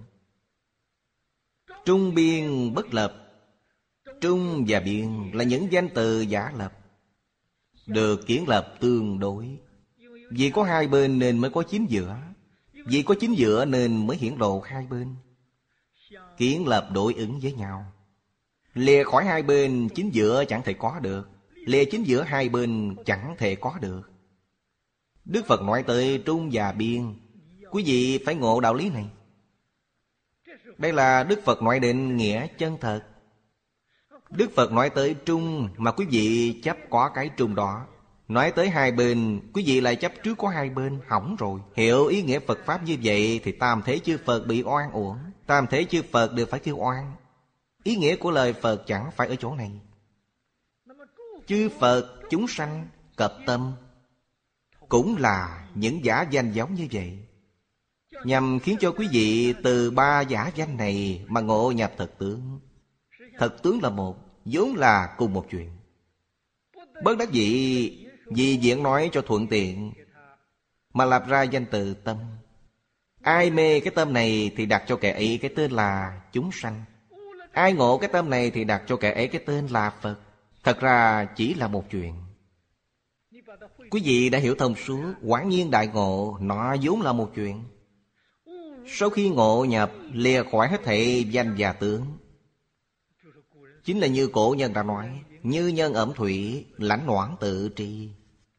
Trung biên bất lập. Trung và biên là những danh từ giả lập, được kiến lập tương đối. Vì có hai bên nên mới có chính giữa. Vì có chính giữa nên mới hiển lộ hai bên. Kiến lập đối ứng với nhau. Lìa khỏi hai bên chính giữa chẳng thể có được. Lìa chính giữa hai bên chẳng thể có được. Đức Phật nói tới trung và biên, quý vị phải ngộ đạo lý này. Đây là Đức Phật nói định nghĩa chân thật. Đức Phật nói tới trung mà quý vị chấp có cái trung đó. Nói tới hai bên, quý vị lại chấp trước có hai bên, hỏng rồi. Hiểu ý nghĩa Phật Pháp như vậy thì tam thế chư Phật bị oan uổng. Tam thế chư Phật đều phải kêu oan. Ý nghĩa của lời Phật chẳng phải ở chỗ này. Chư Phật, chúng sanh, cập tâm cũng là những giả danh giống như vậy, nhằm khiến cho quý vị từ ba giả danh này mà ngộ nhập thật tướng. Thật tướng là một, vốn là cùng một chuyện. Bất đắc dĩ vì diễn nói cho thuận tiện mà lập ra danh từ tâm. Ai mê cái tâm này thì đặt cho kẻ ấy cái tên là chúng sanh. Ai ngộ cái tâm này thì đặt cho kẻ ấy cái tên là Phật. Thật ra chỉ là một chuyện. Quý vị đã hiểu thông suốt, quả nhiên đại ngộ, nó vốn là một chuyện. Sau khi ngộ nhập, lìa khỏi hết thảy danh và tướng. Chính là như cổ nhân đã nói, như nhân ẩm thủy, lãnh noãn tự tri.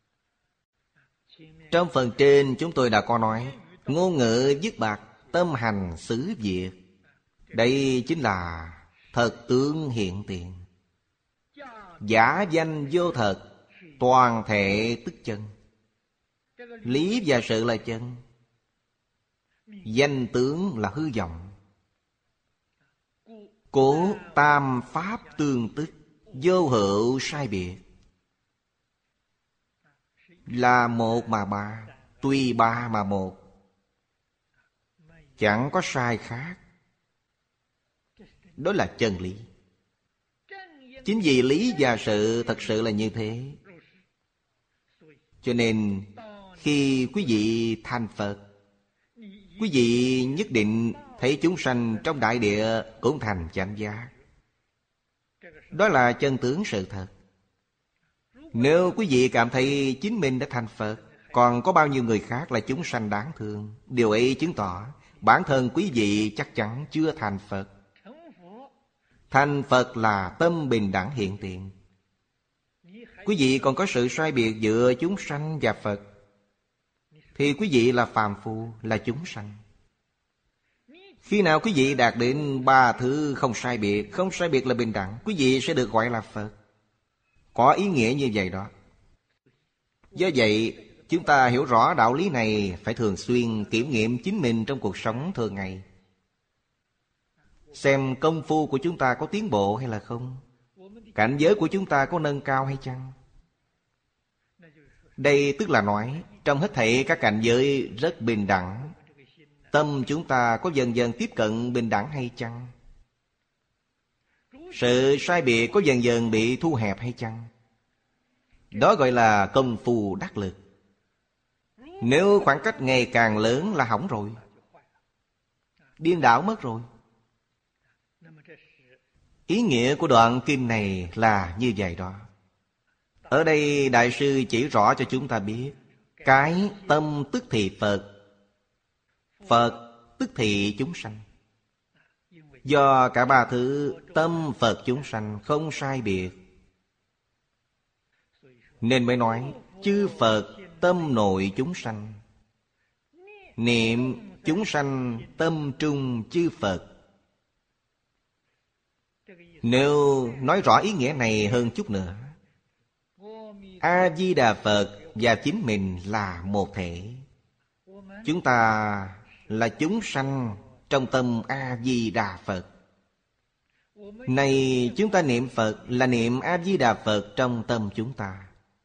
Trong phần trên chúng tôi đã có nói, ngôn ngữ dứt bạc, tâm hành xứ việc. Đây chính là Thật tướng hiện tiền. Giả danh vô thật, toàn thể tức chân. Lý và sự là chân, danh tướng là hư vọng. Cố tam pháp tương tức, vô hữu sai biệt. Là một mà ba, tuy ba mà một, chẳng có sai khác. Đó là chân lý. Chính vì lý và sự thật sự là như thế, cho nên khi quý vị thành Phật, quý vị nhất định thấy chúng sanh trong đại địa cũng thành chánh giác. Đó là chân tướng sự thật. Nếu quý vị cảm thấy chính mình đã thành Phật, còn có bao nhiêu người khác là chúng sanh đáng thương, điều ấy chứng tỏ bản thân quý vị chắc chắn chưa thành Phật. Thành Phật là tâm bình đẳng hiện tiền. Quý vị còn có sự sai biệt giữa chúng sanh và Phật, thì quý vị là phàm phu, là chúng sanh. Khi nào quý vị đạt đến ba thứ không sai biệt, không sai biệt là bình đẳng, quý vị sẽ được gọi là Phật. Có ý nghĩa như vậy đó. Do vậy, chúng ta hiểu rõ đạo lý này phải thường xuyên kiểm nghiệm chính mình trong cuộc sống thường ngày. Xem công phu của chúng ta có tiến bộ hay là không, cảnh giới của chúng ta có nâng cao hay chăng. Đây tức là nói trong hết thảy các cảnh giới rất bình đẳng, tâm chúng ta có dần dần tiếp cận bình đẳng hay chăng? Sự sai biệt có dần dần bị thu hẹp hay chăng? Đó gọi là công phu đắc lực. Nếu khoảng cách ngày càng lớn là hỏng rồi, điên đảo mất rồi. Ý nghĩa của đoạn kinh này là như vậy đó. Ở đây Đại sư chỉ rõ cho chúng ta biết, cái tâm tức thì Phật, Phật tức thì chúng sanh. Do cả ba thứ tâm Phật chúng sanh không sai biệt, nên mới nói chư Phật tâm nội chúng sanh, niệm chúng sanh tâm trung chư Phật. Nếu nói rõ ý nghĩa này hơn chút nữa, A-di-đà Phật và chính mình là một thể. Chúng ta là chúng sanh trong tâm A-di-đà Phật. Này chúng ta niệm Phật là niệm A-di-đà Phật trong tâm chúng ta,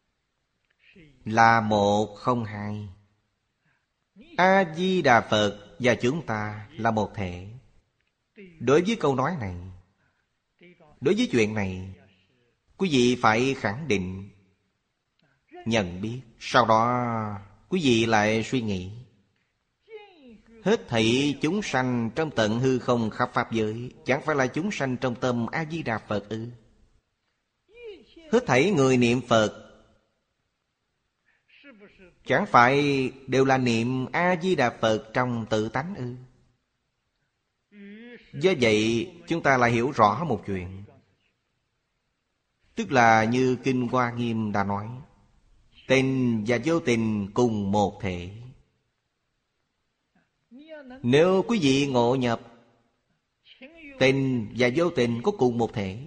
là một không hai. A-di-đà Phật và chúng ta là một thể. Đối với câu nói này, đối với chuyện này, quý vị phải khẳng định, nhận biết. Sau đó quý vị lại suy nghĩ, hết thảy chúng sanh trong tận hư không khắp pháp giới chẳng phải là chúng sanh trong tâm A-di-đà Phật ư? Hết thảy người niệm Phật chẳng phải đều là niệm A-di-đà Phật trong tự tánh ư? Do vậy chúng ta lại hiểu rõ một chuyện, tức là như Kinh Hoa Nghiêm đã nói, tình và vô tình cùng một thể. Nếu quý vị ngộ nhập tình và vô tình có cùng một thể,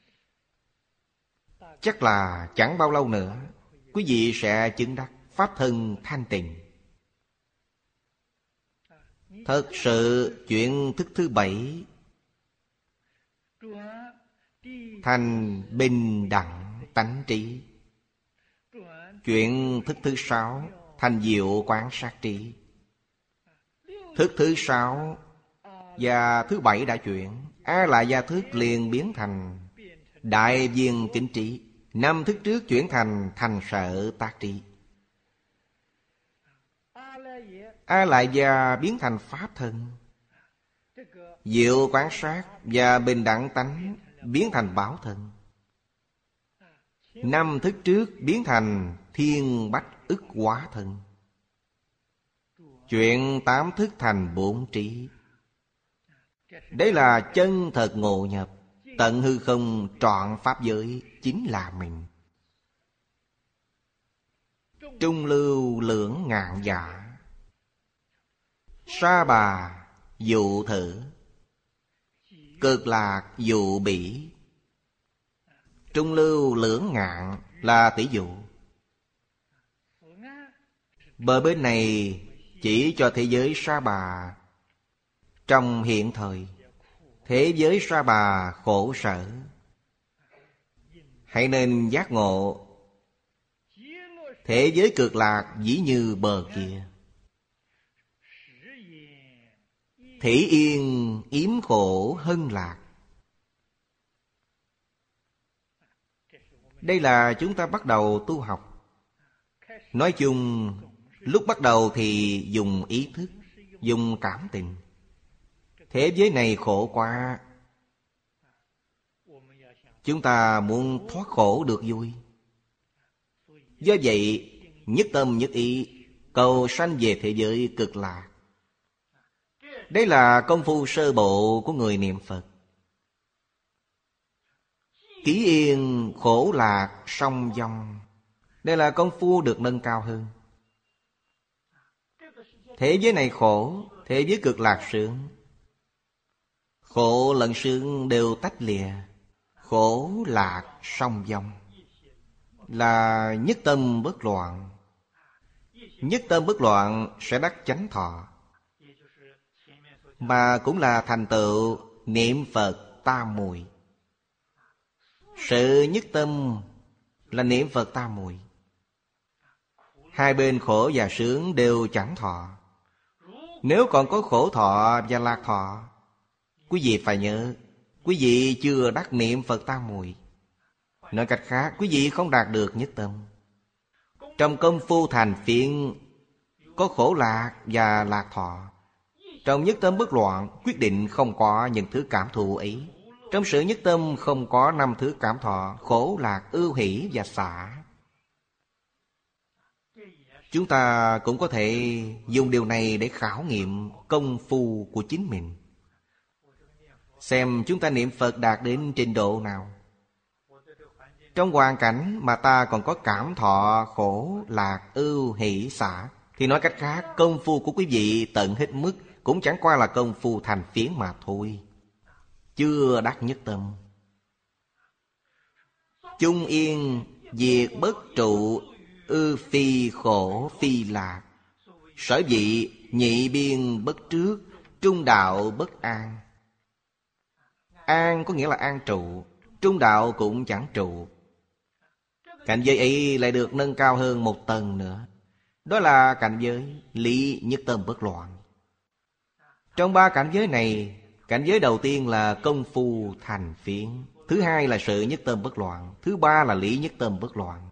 chắc là chẳng bao lâu nữa quý vị sẽ chứng đắc pháp thân thanh tịnh. Thật sự chuyện thức thứ 7 thành bình đẳng tánh trí. Chuyện thức thứ 6 thành diệu quán sát trí. Thức thứ 6 và thứ 7 đã chuyển, A lại gia thức liền biến thành đại viên kính trí. 5 thức trước chuyển thành thành sở tác trí. A lại gia biến thành pháp thân. Diệu quán sát và bình đẳng tánh biến thành báo thân. 5 thức trước biến thành thiên bách ức hóa thân. Chuyện 8 thức thành 4 trí. Đấy là chân thật ngộ nhập, tận hư không trọn pháp giới chính là mình. Trung lưu lưỡng ngạn giả, sa bà dụ thử, Cực lạc dụ bỉ. Trung lưu lưỡng ngạn là tỷ dụ. Bờ bên này chỉ cho thế giới Sa Bà trong hiện thời. Thế giới Sa Bà khổ sở, hãy nên giác ngộ. Thế giới Cực lạc dĩ như bờ kia. Thỉ yên yếm khổ hân lạc. Đây là chúng ta bắt đầu tu học. Nói chung, lúc bắt đầu thì dùng ý thức, dùng cảm tình. Thế giới này khổ quá, chúng ta muốn thoát khổ được vui. Do vậy, nhất tâm nhất ý cầu sanh về thế giới Cực lạc. Đây là công phu sơ bộ của người niệm Phật. Ký yên khổ lạc song dong. Đây là công phu được nâng cao hơn. Thế giới này khổ, thế giới Cực lạc sướng. Khổ lẫn sướng đều tách lìa. Khổ lạc song dong là nhất tâm bất loạn. Nhất tâm bất loạn sẽ đắc chánh thọ, mà cũng là thành tựu niệm Phật tam muội. Sự nhất tâm là niệm Phật tam muội. Hai bên khổ và sướng đều chẳng thọ. Nếu còn có khổ thọ và lạc thọ, quý vị phải nhớ, quý vị chưa đắc niệm Phật tam muội. Nói cách khác, quý vị không đạt được nhất tâm. Trong công phu thành phiến có khổ lạc và lạc thọ. Trong nhất tâm bất loạn quyết định không có những thứ cảm thụ ấy. Trong sự nhất tâm không có 5 thứ cảm thọ: khổ lạc, ưu hỷ và xả. Chúng ta cũng có thể dùng điều này để khảo nghiệm công phu của chính mình, xem chúng ta niệm Phật đạt đến trình độ nào. Trong hoàn cảnh mà ta còn có cảm thọ khổ lạc ưu hỷ xả, thì nói cách khác, công phu của quý vị tận hết mức cũng chẳng qua là công phu thành phiến mà thôi, chưa đắc nhất tâm. Chung yên diệt bất trụ, ư phi khổ phi lạc. Sở dĩ nhị biên bất trước, trung đạo bất an. An có nghĩa là an trụ, trung đạo cũng chẳng trụ. Cảnh giới ấy lại được nâng cao hơn một tầng nữa. Đó là cảnh giới lý nhất tâm bất loạn. Trong 3 cảnh giới này, cảnh giới đầu tiên là công phu thành phiến, thứ hai là sự nhất tâm bất loạn, thứ ba là lý nhất tâm bất loạn.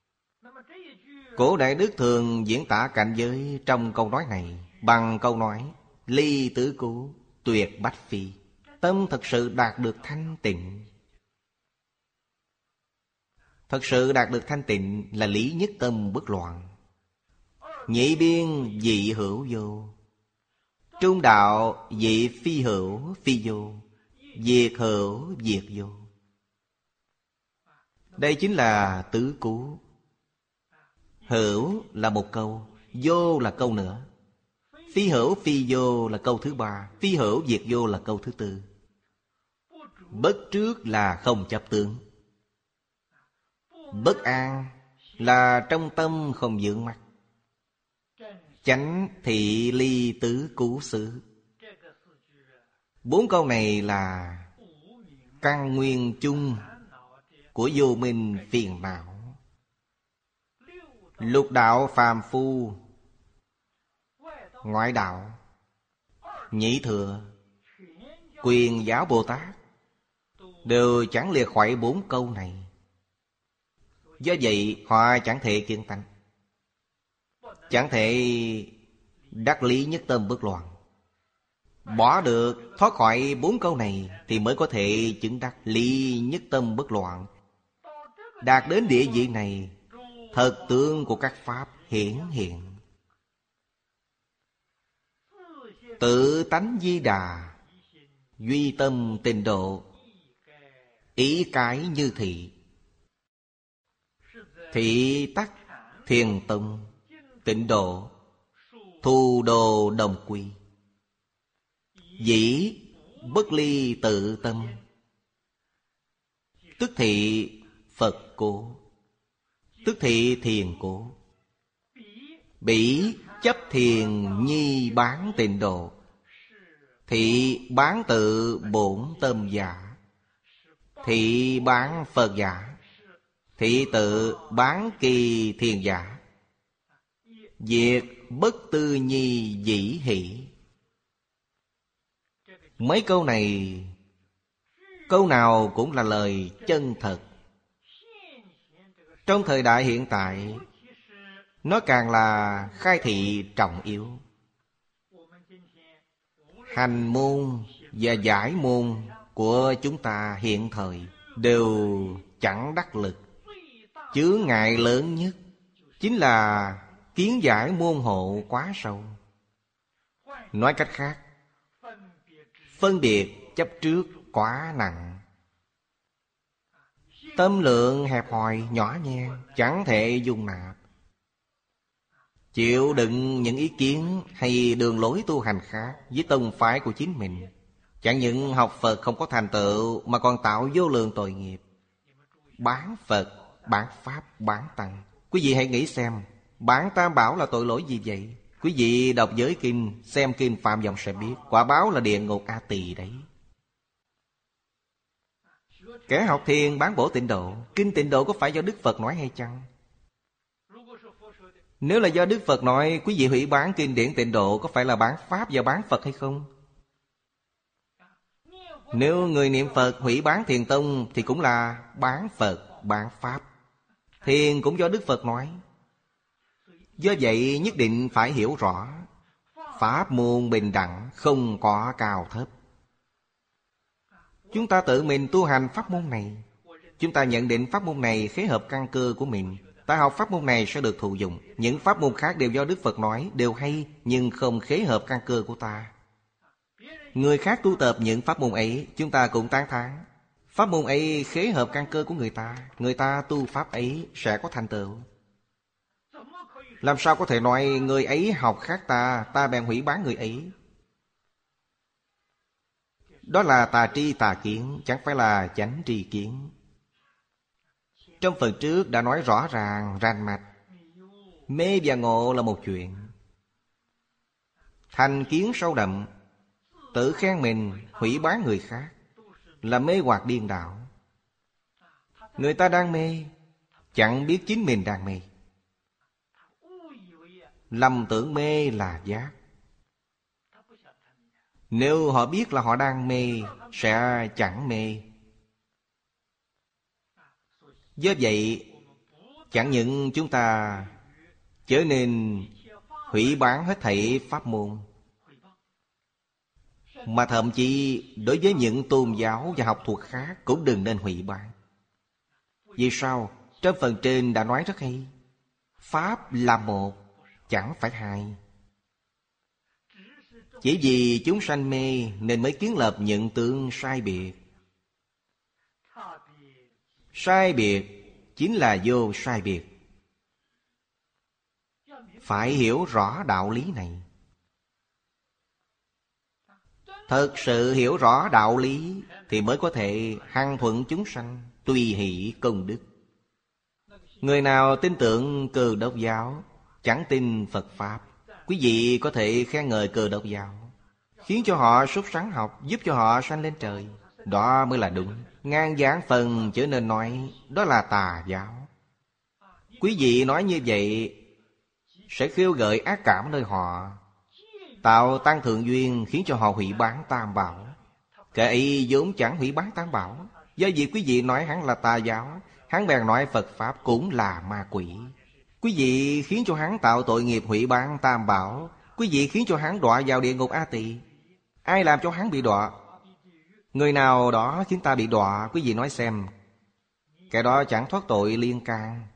Cổ Đại Đức thường diễn tả cảnh giới trong câu nói này bằng câu nói ly tứ cú, tuyệt bách phi. Tâm thật sự đạt được thanh tịnh. Thật sự đạt được thanh tịnh là lý nhất tâm bất loạn. Nhị biên dị hữu vô, trung đạo dị phi hữu phi vô, diệt hữu diệt vô. Đây chính là tứ cú. Hữu là một câu, vô là câu nữa. Phi hữu phi vô là câu thứ 3, phi hữu diệt vô là câu thứ 4. Bất trước là không chấp tướng. Bất an là trong tâm không vướng mắc. Chánh thị ly tứ cú xứ. 4 câu này là căn nguyên chung của vô minh phiền não. Lục đạo phàm phu, ngoại đạo, nhị thừa, Quyền Giáo Bồ Tát đều chẳng liệt khỏi 4 câu này. Do vậy họ chẳng thể kiên tánh, chẳng thể đắc lý nhất tâm bất loạn. Bỏ được, thoát khỏi 4 câu này thì mới có thể chứng đắc lý nhất tâm bất loạn. Đạt đến địa vị này, thật tướng của các pháp hiển hiện. Tự tánh di đà, duy tâm tịnh độ, ý cái như thị. Thị tắc thiền tông, tịnh độ, thu đồ đồng quy. Dĩ bất ly tự tâm. Tức thị Phật cố, tức thị thiền cố. Bỉ chấp thiền nhi bán tịnh độ, thị bán tự bổn tâm giả. Thị bán Phật giả, thị tự bán kỳ thiền giả. Diệt bất tư nhi dĩ hỷ. Mấy câu này, câu nào cũng là lời chân thật. Trong thời đại hiện tại, nó càng là khai thị trọng yếu. Hành môn và giải môn của chúng ta hiện thời đều chẳng đắc lực. Chướng ngại lớn nhất chính là kiến giải môn hộ quá sâu. Nói cách khác, phân biệt chấp trước quá nặng. Tâm lượng hẹp hòi nhỏ nhen, chẳng thể dung nạp. Chịu đựng những ý kiến hay đường lối tu hành khác với tông phái của chính mình, chẳng những học Phật không có thành tựu mà còn tạo vô lượng tội nghiệp. Bán Phật, bán Pháp, bán Tăng. Quý vị hãy nghĩ xem, bán Tam Bảo là tội lỗi gì vậy? Quý vị đọc giới kinh, xem kinh Phạm Vọng sẽ biết, quả báo là địa ngục A Tỳ đấy. Kẻ học thiền bán bổ tịnh độ, kinh tịnh độ có phải do Đức Phật nói hay chăng? Nếu là do Đức Phật nói, quý vị hủy bán kinh điển tịnh độ, có phải là bán Pháp và bán Phật hay không? Nếu người niệm Phật hủy bán thiền tông thì cũng là bán Phật, bán Pháp. Thiền cũng do Đức Phật nói. Do vậy nhất định phải hiểu rõ, pháp môn bình đẳng, không có cao thấp. Chúng ta tự mình tu hành pháp môn này, chúng ta nhận định pháp môn này khế hợp căn cơ của mình. Ta học pháp môn này sẽ được thụ dụng. Những pháp môn khác đều do Đức Phật nói, đều hay, nhưng không khế hợp căn cơ của ta. Người khác tu tập những pháp môn ấy, chúng ta cũng tán thán. Pháp môn ấy khế hợp căn cơ của người ta tu pháp ấy sẽ có thành tựu. Làm sao có thể nói người ấy học khác ta, ta bèn hủy bán người ấy? Đó là tà tri tà kiến, chẳng phải là chánh tri kiến. Trong phần trước đã nói rõ ràng, rành mạch. Mê và ngộ là một chuyện. Thành kiến sâu đậm, tự khen mình, hủy bán người khác, là mê hoặc điên đảo. Người ta đang mê, chẳng biết chính mình đang mê. Lầm tưởng mê là giác. Nếu họ biết là họ đang mê, sẽ chẳng mê. Do vậy, chẳng những chúng ta trở nên hủy bán hết thảy pháp môn, mà thậm chí đối với những tôn giáo và học thuật khác cũng đừng nên hủy bán. Vì sao? Trong phần trên đã nói rất hay. Pháp là một, chẳng phải hai. Chỉ vì chúng sanh mê nên mới kiến lập nhận tượng sai biệt. Sai biệt chính là vô sai biệt. Phải hiểu rõ đạo lý này. Thật sự hiểu rõ đạo lý thì mới có thể hằng thuận chúng sanh, tùy hỷ công đức. Người nào tin tưởng Cơ Đốc giáo, chẳng tin Phật Pháp, quý vị có thể khen ngợi Cơ Đốc giáo, khiến cho họ sốt sắng học, giúp cho họ sanh lên trời. Đó mới là đúng. Ngang giảng phần trở nên nói đó là tà giáo. Quý vị nói như vậy sẽ khiêu gợi ác cảm nơi họ, tạo tăng thượng duyên, khiến cho họ hủy bán Tam Bảo. Kẻ ấy vốn chẳng hủy bán Tam Bảo. Do vì quý vị nói hắn là tà giáo, hắn bèn nói Phật Pháp cũng là ma quỷ. Quý vị khiến cho hắn tạo tội nghiệp hủy bán Tam Bảo. Quý vị khiến cho hắn đọa vào địa ngục A Tỳ. Ai làm cho hắn bị đọa? Người nào đó khiến ta bị đọa, quý vị nói xem, kẻ đó chẳng thoát tội liên can.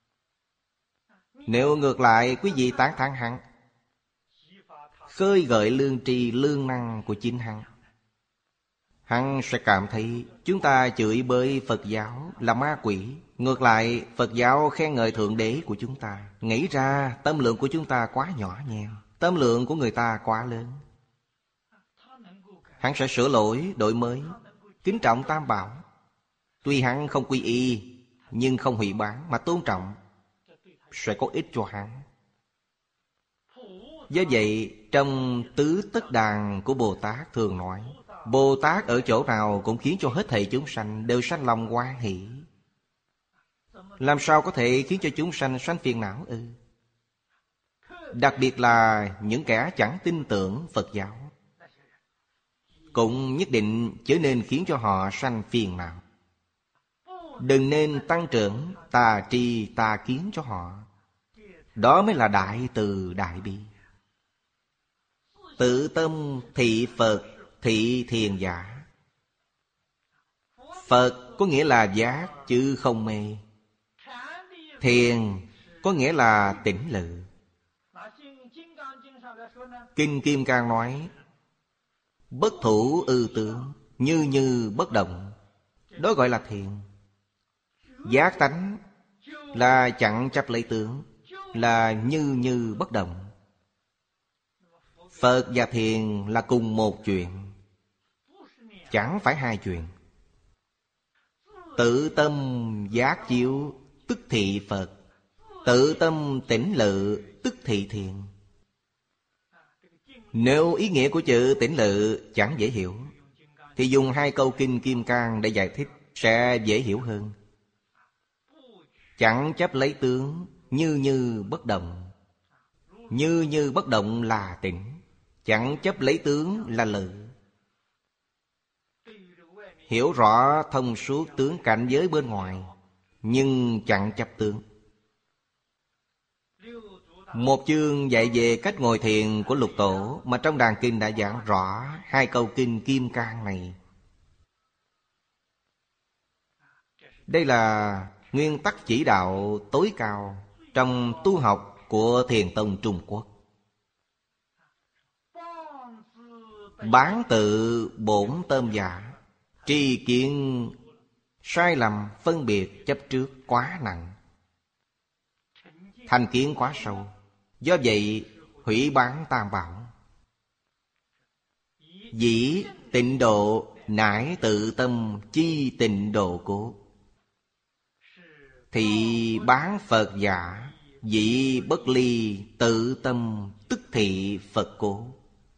Nếu ngược lại quý vị tán thán hắn, khơi gợi lương tri lương năng của chính hắn sẽ cảm thấy chúng ta chửi bới Phật giáo là ma quỷ. Ngược lại Phật giáo khen ngợi Thượng Đế của chúng ta. Nghĩ ra tâm lượng của chúng ta quá nhỏ nhen, tâm lượng của người ta quá lớn. hắn sẽ sửa lỗi, đổi mới, kính trọng Tam Bảo. Tuy hắn không quy y, nhưng không hủy bán mà tôn trọng, sẽ có ích cho hắn. Do vậy, trong Tứ Tất Đàn của Bồ Tát thường nói, Bồ Tát ở chỗ nào cũng khiến cho hết thảy chúng sanh đều sanh lòng hoan hỷ. Làm sao có thể khiến cho chúng sanh sanh phiền não ư? Đặc biệt là những kẻ chẳng tin tưởng Phật giáo, cũng nhất định chớ nên khiến cho họ sanh phiền não. Đừng nên tăng trưởng tà tri tà kiến cho họ. Đó mới là đại từ đại bi. Tự tâm thị Phật, thị thiền giả. Phật có nghĩa là giác chứ không mê. Thiền có nghĩa là tỉnh lự. Kinh Kim Cang nói, bất thủ ư tướng, như như bất động. Đó gọi là thiền. Giác tánh là chẳng chấp lấy tướng, là như như bất động. Phật và thiền là cùng một chuyện, chẳng phải hai chuyện. Tự tâm giác chiếu tức thị Phật, tự tâm tỉnh lự tức thị thiền. Nếu ý nghĩa của chữ tỉnh lự chẳng dễ hiểu, thì dùng hai câu kinh Kim Cang để giải thích sẽ dễ hiểu hơn. Chẳng chấp lấy tướng, như như bất động. Như như bất động là tỉnh, chẳng chấp lấy tướng là lự. Hiểu rõ thông suốt tướng cảnh giới bên ngoài, nhưng chẳng chấp tướng. Một chương dạy về cách ngồi thiền của Lục Tổ, mà trong đàn kinh đã giảng rõ hai câu kinh Kim Cang này. Đây là nguyên tắc chỉ đạo tối cao trong tu học của Thiền Tông Trung Quốc. Bán tự bổn tâm giả, tri kiến sai lầm phân biệt chấp trước quá nặng, thành kiến quá sâu. Do vậy hủy bán Tam Bảo. Dĩ tịnh độ nải tự tâm chi tịnh độ cố. Thị bán Phật giả, dĩ bất ly tự tâm tức thị Phật cố.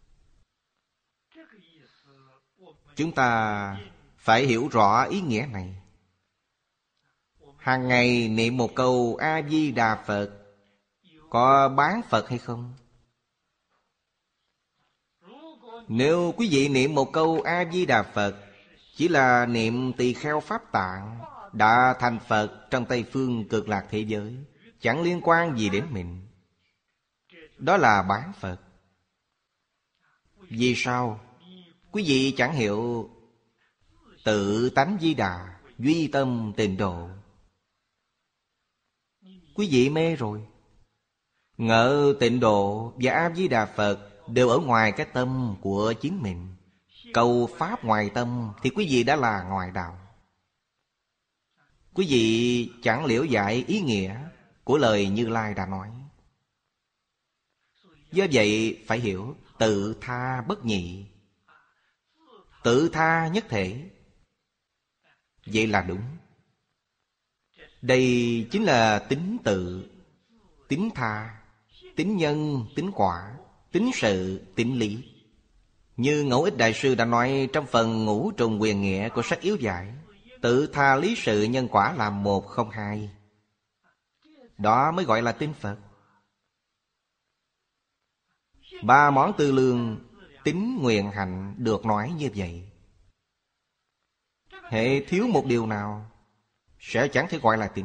Chúng ta phải hiểu rõ ý nghĩa này. Hàng ngày niệm một câu A-di-đà Phật, có bán Phật hay không? Nếu quý vị niệm một câu A-di-đà Phật, chỉ là niệm tỳ kheo Pháp Tạng, đã thành Phật trong Tây Phương Cực Lạc thế giới, chẳng liên quan gì đến mình. Đó là bán Phật. Vì sao? Quý vị chẳng hiểu tự tánh Di Đà, duy tâm tịnh độ. Quý vị mê rồi. Ngỡ tịnh độ và A-di-đà Phật đều ở ngoài cái tâm của chính mình. Cầu Pháp ngoài tâm thì quý vị đã là ngoài đạo. Quý vị chẳng liễu giải ý nghĩa của lời Như Lai đã nói. Do vậy phải hiểu tự tha bất nhị, tự tha nhất thể. Vậy là đúng. Đây chính là tính tự, tính tha, tính nhân, tính quả, tính sự, tính lý. Như Ngẫu Ích Đại Sư đã nói trong phần Ngũ Trùng Quyền Nghĩa của sách Yếu Giải, tự tha lý sự nhân quả là một không hai. Đó mới gọi là tin Phật. Ba món tư lương tín nguyện hạnh được nói như vậy. Hệ thiếu một điều nào sẽ chẳng thể gọi là tín.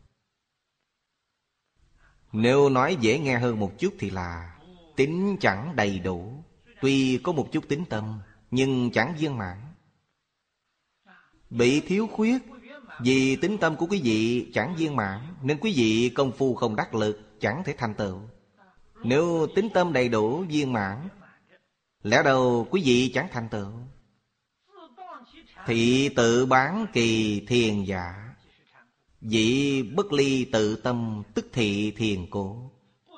Nếu nói dễ nghe hơn một chút thì là tín chẳng đầy đủ. Tuy có một chút tín tâm, nhưng chẳng viên mãn. Bị thiếu khuyết vì tín tâm của quý vị chẳng viên mãn, nên quý vị công phu không đắc lực, chẳng thể thành tựu. Nếu tín tâm đầy đủ viên mãn, lẽ đầu quý vị chẳng thành tựu. Thị tự bán kỳ thiền giả, dĩ bất ly tự tâm tức thị thiền cố.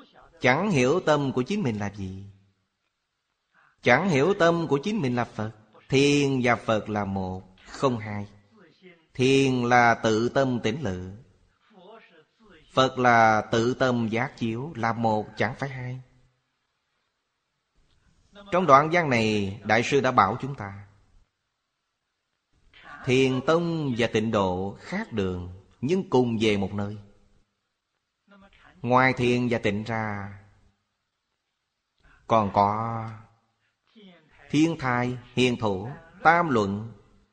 Chẳng hiểu tâm của chính mình là gì, chẳng hiểu tâm của chính mình là Phật. Thiền và Phật là một, không hai. Thiền là tự tâm tỉnh lự, Phật là tự tâm giác chiếu, là một chẳng phải hai. Trong đoạn văn này, Đại sư đã bảo chúng ta Thiền tông và tịnh độ khác đường, nhưng cùng về một nơi. Ngoài thiền và tịnh ra, còn có Thiên Thai, Hiền Thủ, Tam Luận,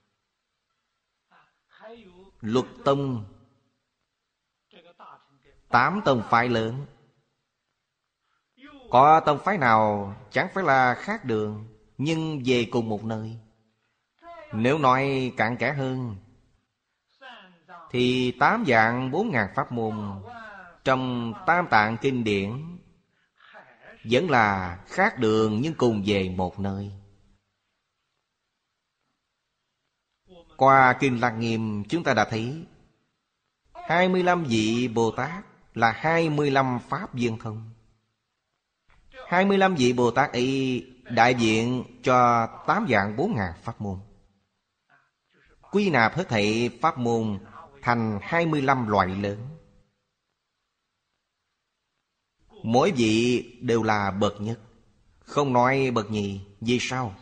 Luật Tông, 8 tông phái lớn. Có tông phái nào chẳng phải là khác đường, nhưng về cùng một nơi. Nếu nói cặn kẽ hơn, thì 8 dạng 4.000 pháp môn trong Tam Tạng Kinh Điển vẫn là khác đường nhưng cùng về một nơi. Qua Kinh Lăng Nghiêm chúng ta đã thấy 25 vị Bồ Tát là 25 pháp viên thông. 25 vị Bồ Tát ấy đại diện cho 8 dạng 4.000 pháp môn, quy nạp hết thảy pháp môn thành 25 loại lớn. Mỗi vị đều là bậc nhất, không nói bậc nhì. Vì sao?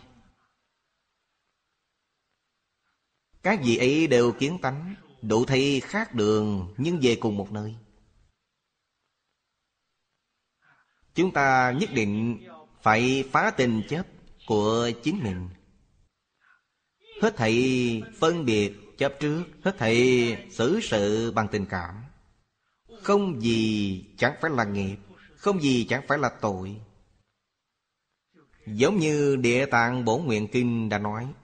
Các vị ấy đều kiến tánh, đủ thấy khác đường nhưng về cùng một nơi. Chúng ta nhất định phải phá tình chấp của chính mình. Hết thảy phân biệt chấp trước, hết thảy xử sự bằng tình cảm. Không gì chẳng phải là nghiệp, không gì chẳng phải là tội. Giống như Địa Tạng Bổn Nguyện Kinh đã nói,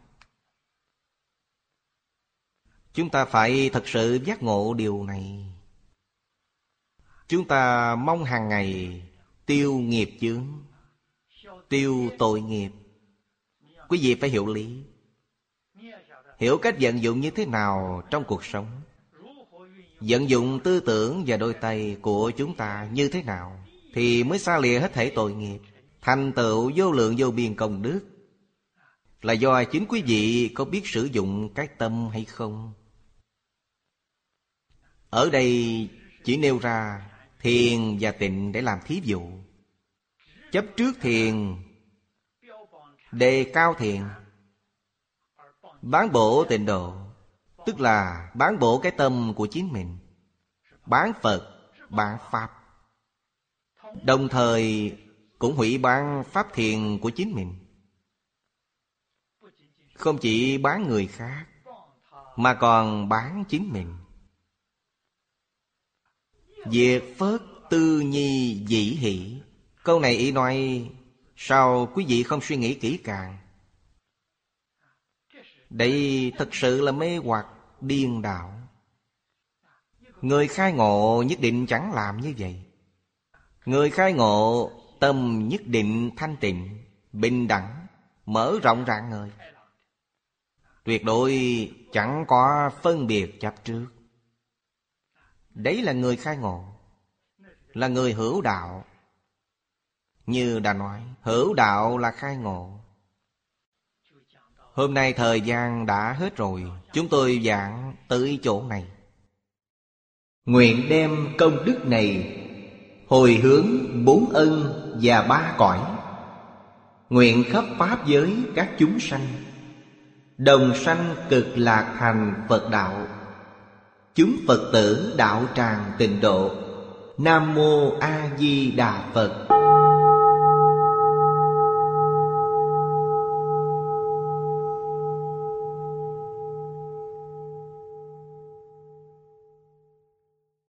chúng ta phải thật sự giác ngộ điều này. Chúng ta mong hàng ngày tiêu nghiệp chướng, tiêu tội nghiệp. Quý vị phải hiểu lý, hiểu cách vận dụng như thế nào trong cuộc sống. Vận dụng tư tưởng và đôi tay của chúng ta như thế nào thì mới xa lìa hết thảy tội nghiệp, thành tựu vô lượng vô biên công đức. Là do chính quý vị có biết sử dụng cái tâm hay không. Ở đây chỉ nêu ra thiền và tịnh để làm thí dụ. Chấp trước thiền, đề cao thiền, bán bổ tịnh độ, tức là bán bổ cái tâm của chính mình, bán Phật, bán Pháp. Đồng thời cũng hủy bán Pháp thiền của chính mình. Không chỉ bán người khác, mà còn bán chính mình. Diệt phớt tư nhi dĩ hỷ. Câu này ý nói, sao quý vị không suy nghĩ kỹ càng? Đây thật sự là mê hoặc điên đảo. Người khai ngộ nhất định chẳng làm như vậy. Người khai ngộ tâm nhất định thanh tịnh, bình đẳng, mở rộng rạng ngời, tuyệt đối chẳng có phân biệt chấp trước. Đấy là người khai ngộ, là người hữu đạo. Như đã nói, hữu đạo là khai ngộ. Hôm nay thời gian đã hết rồi, chúng tôi giảng tới chỗ này. Nguyện đem công đức này hồi hướng 4 ân và 3 cõi. Nguyện khắp pháp giới các chúng sanh đồng sanh cực lạc thành Phật đạo. Chúng Phật tử đạo tràng tịnh độ. Nam Mô A Di Đà Phật.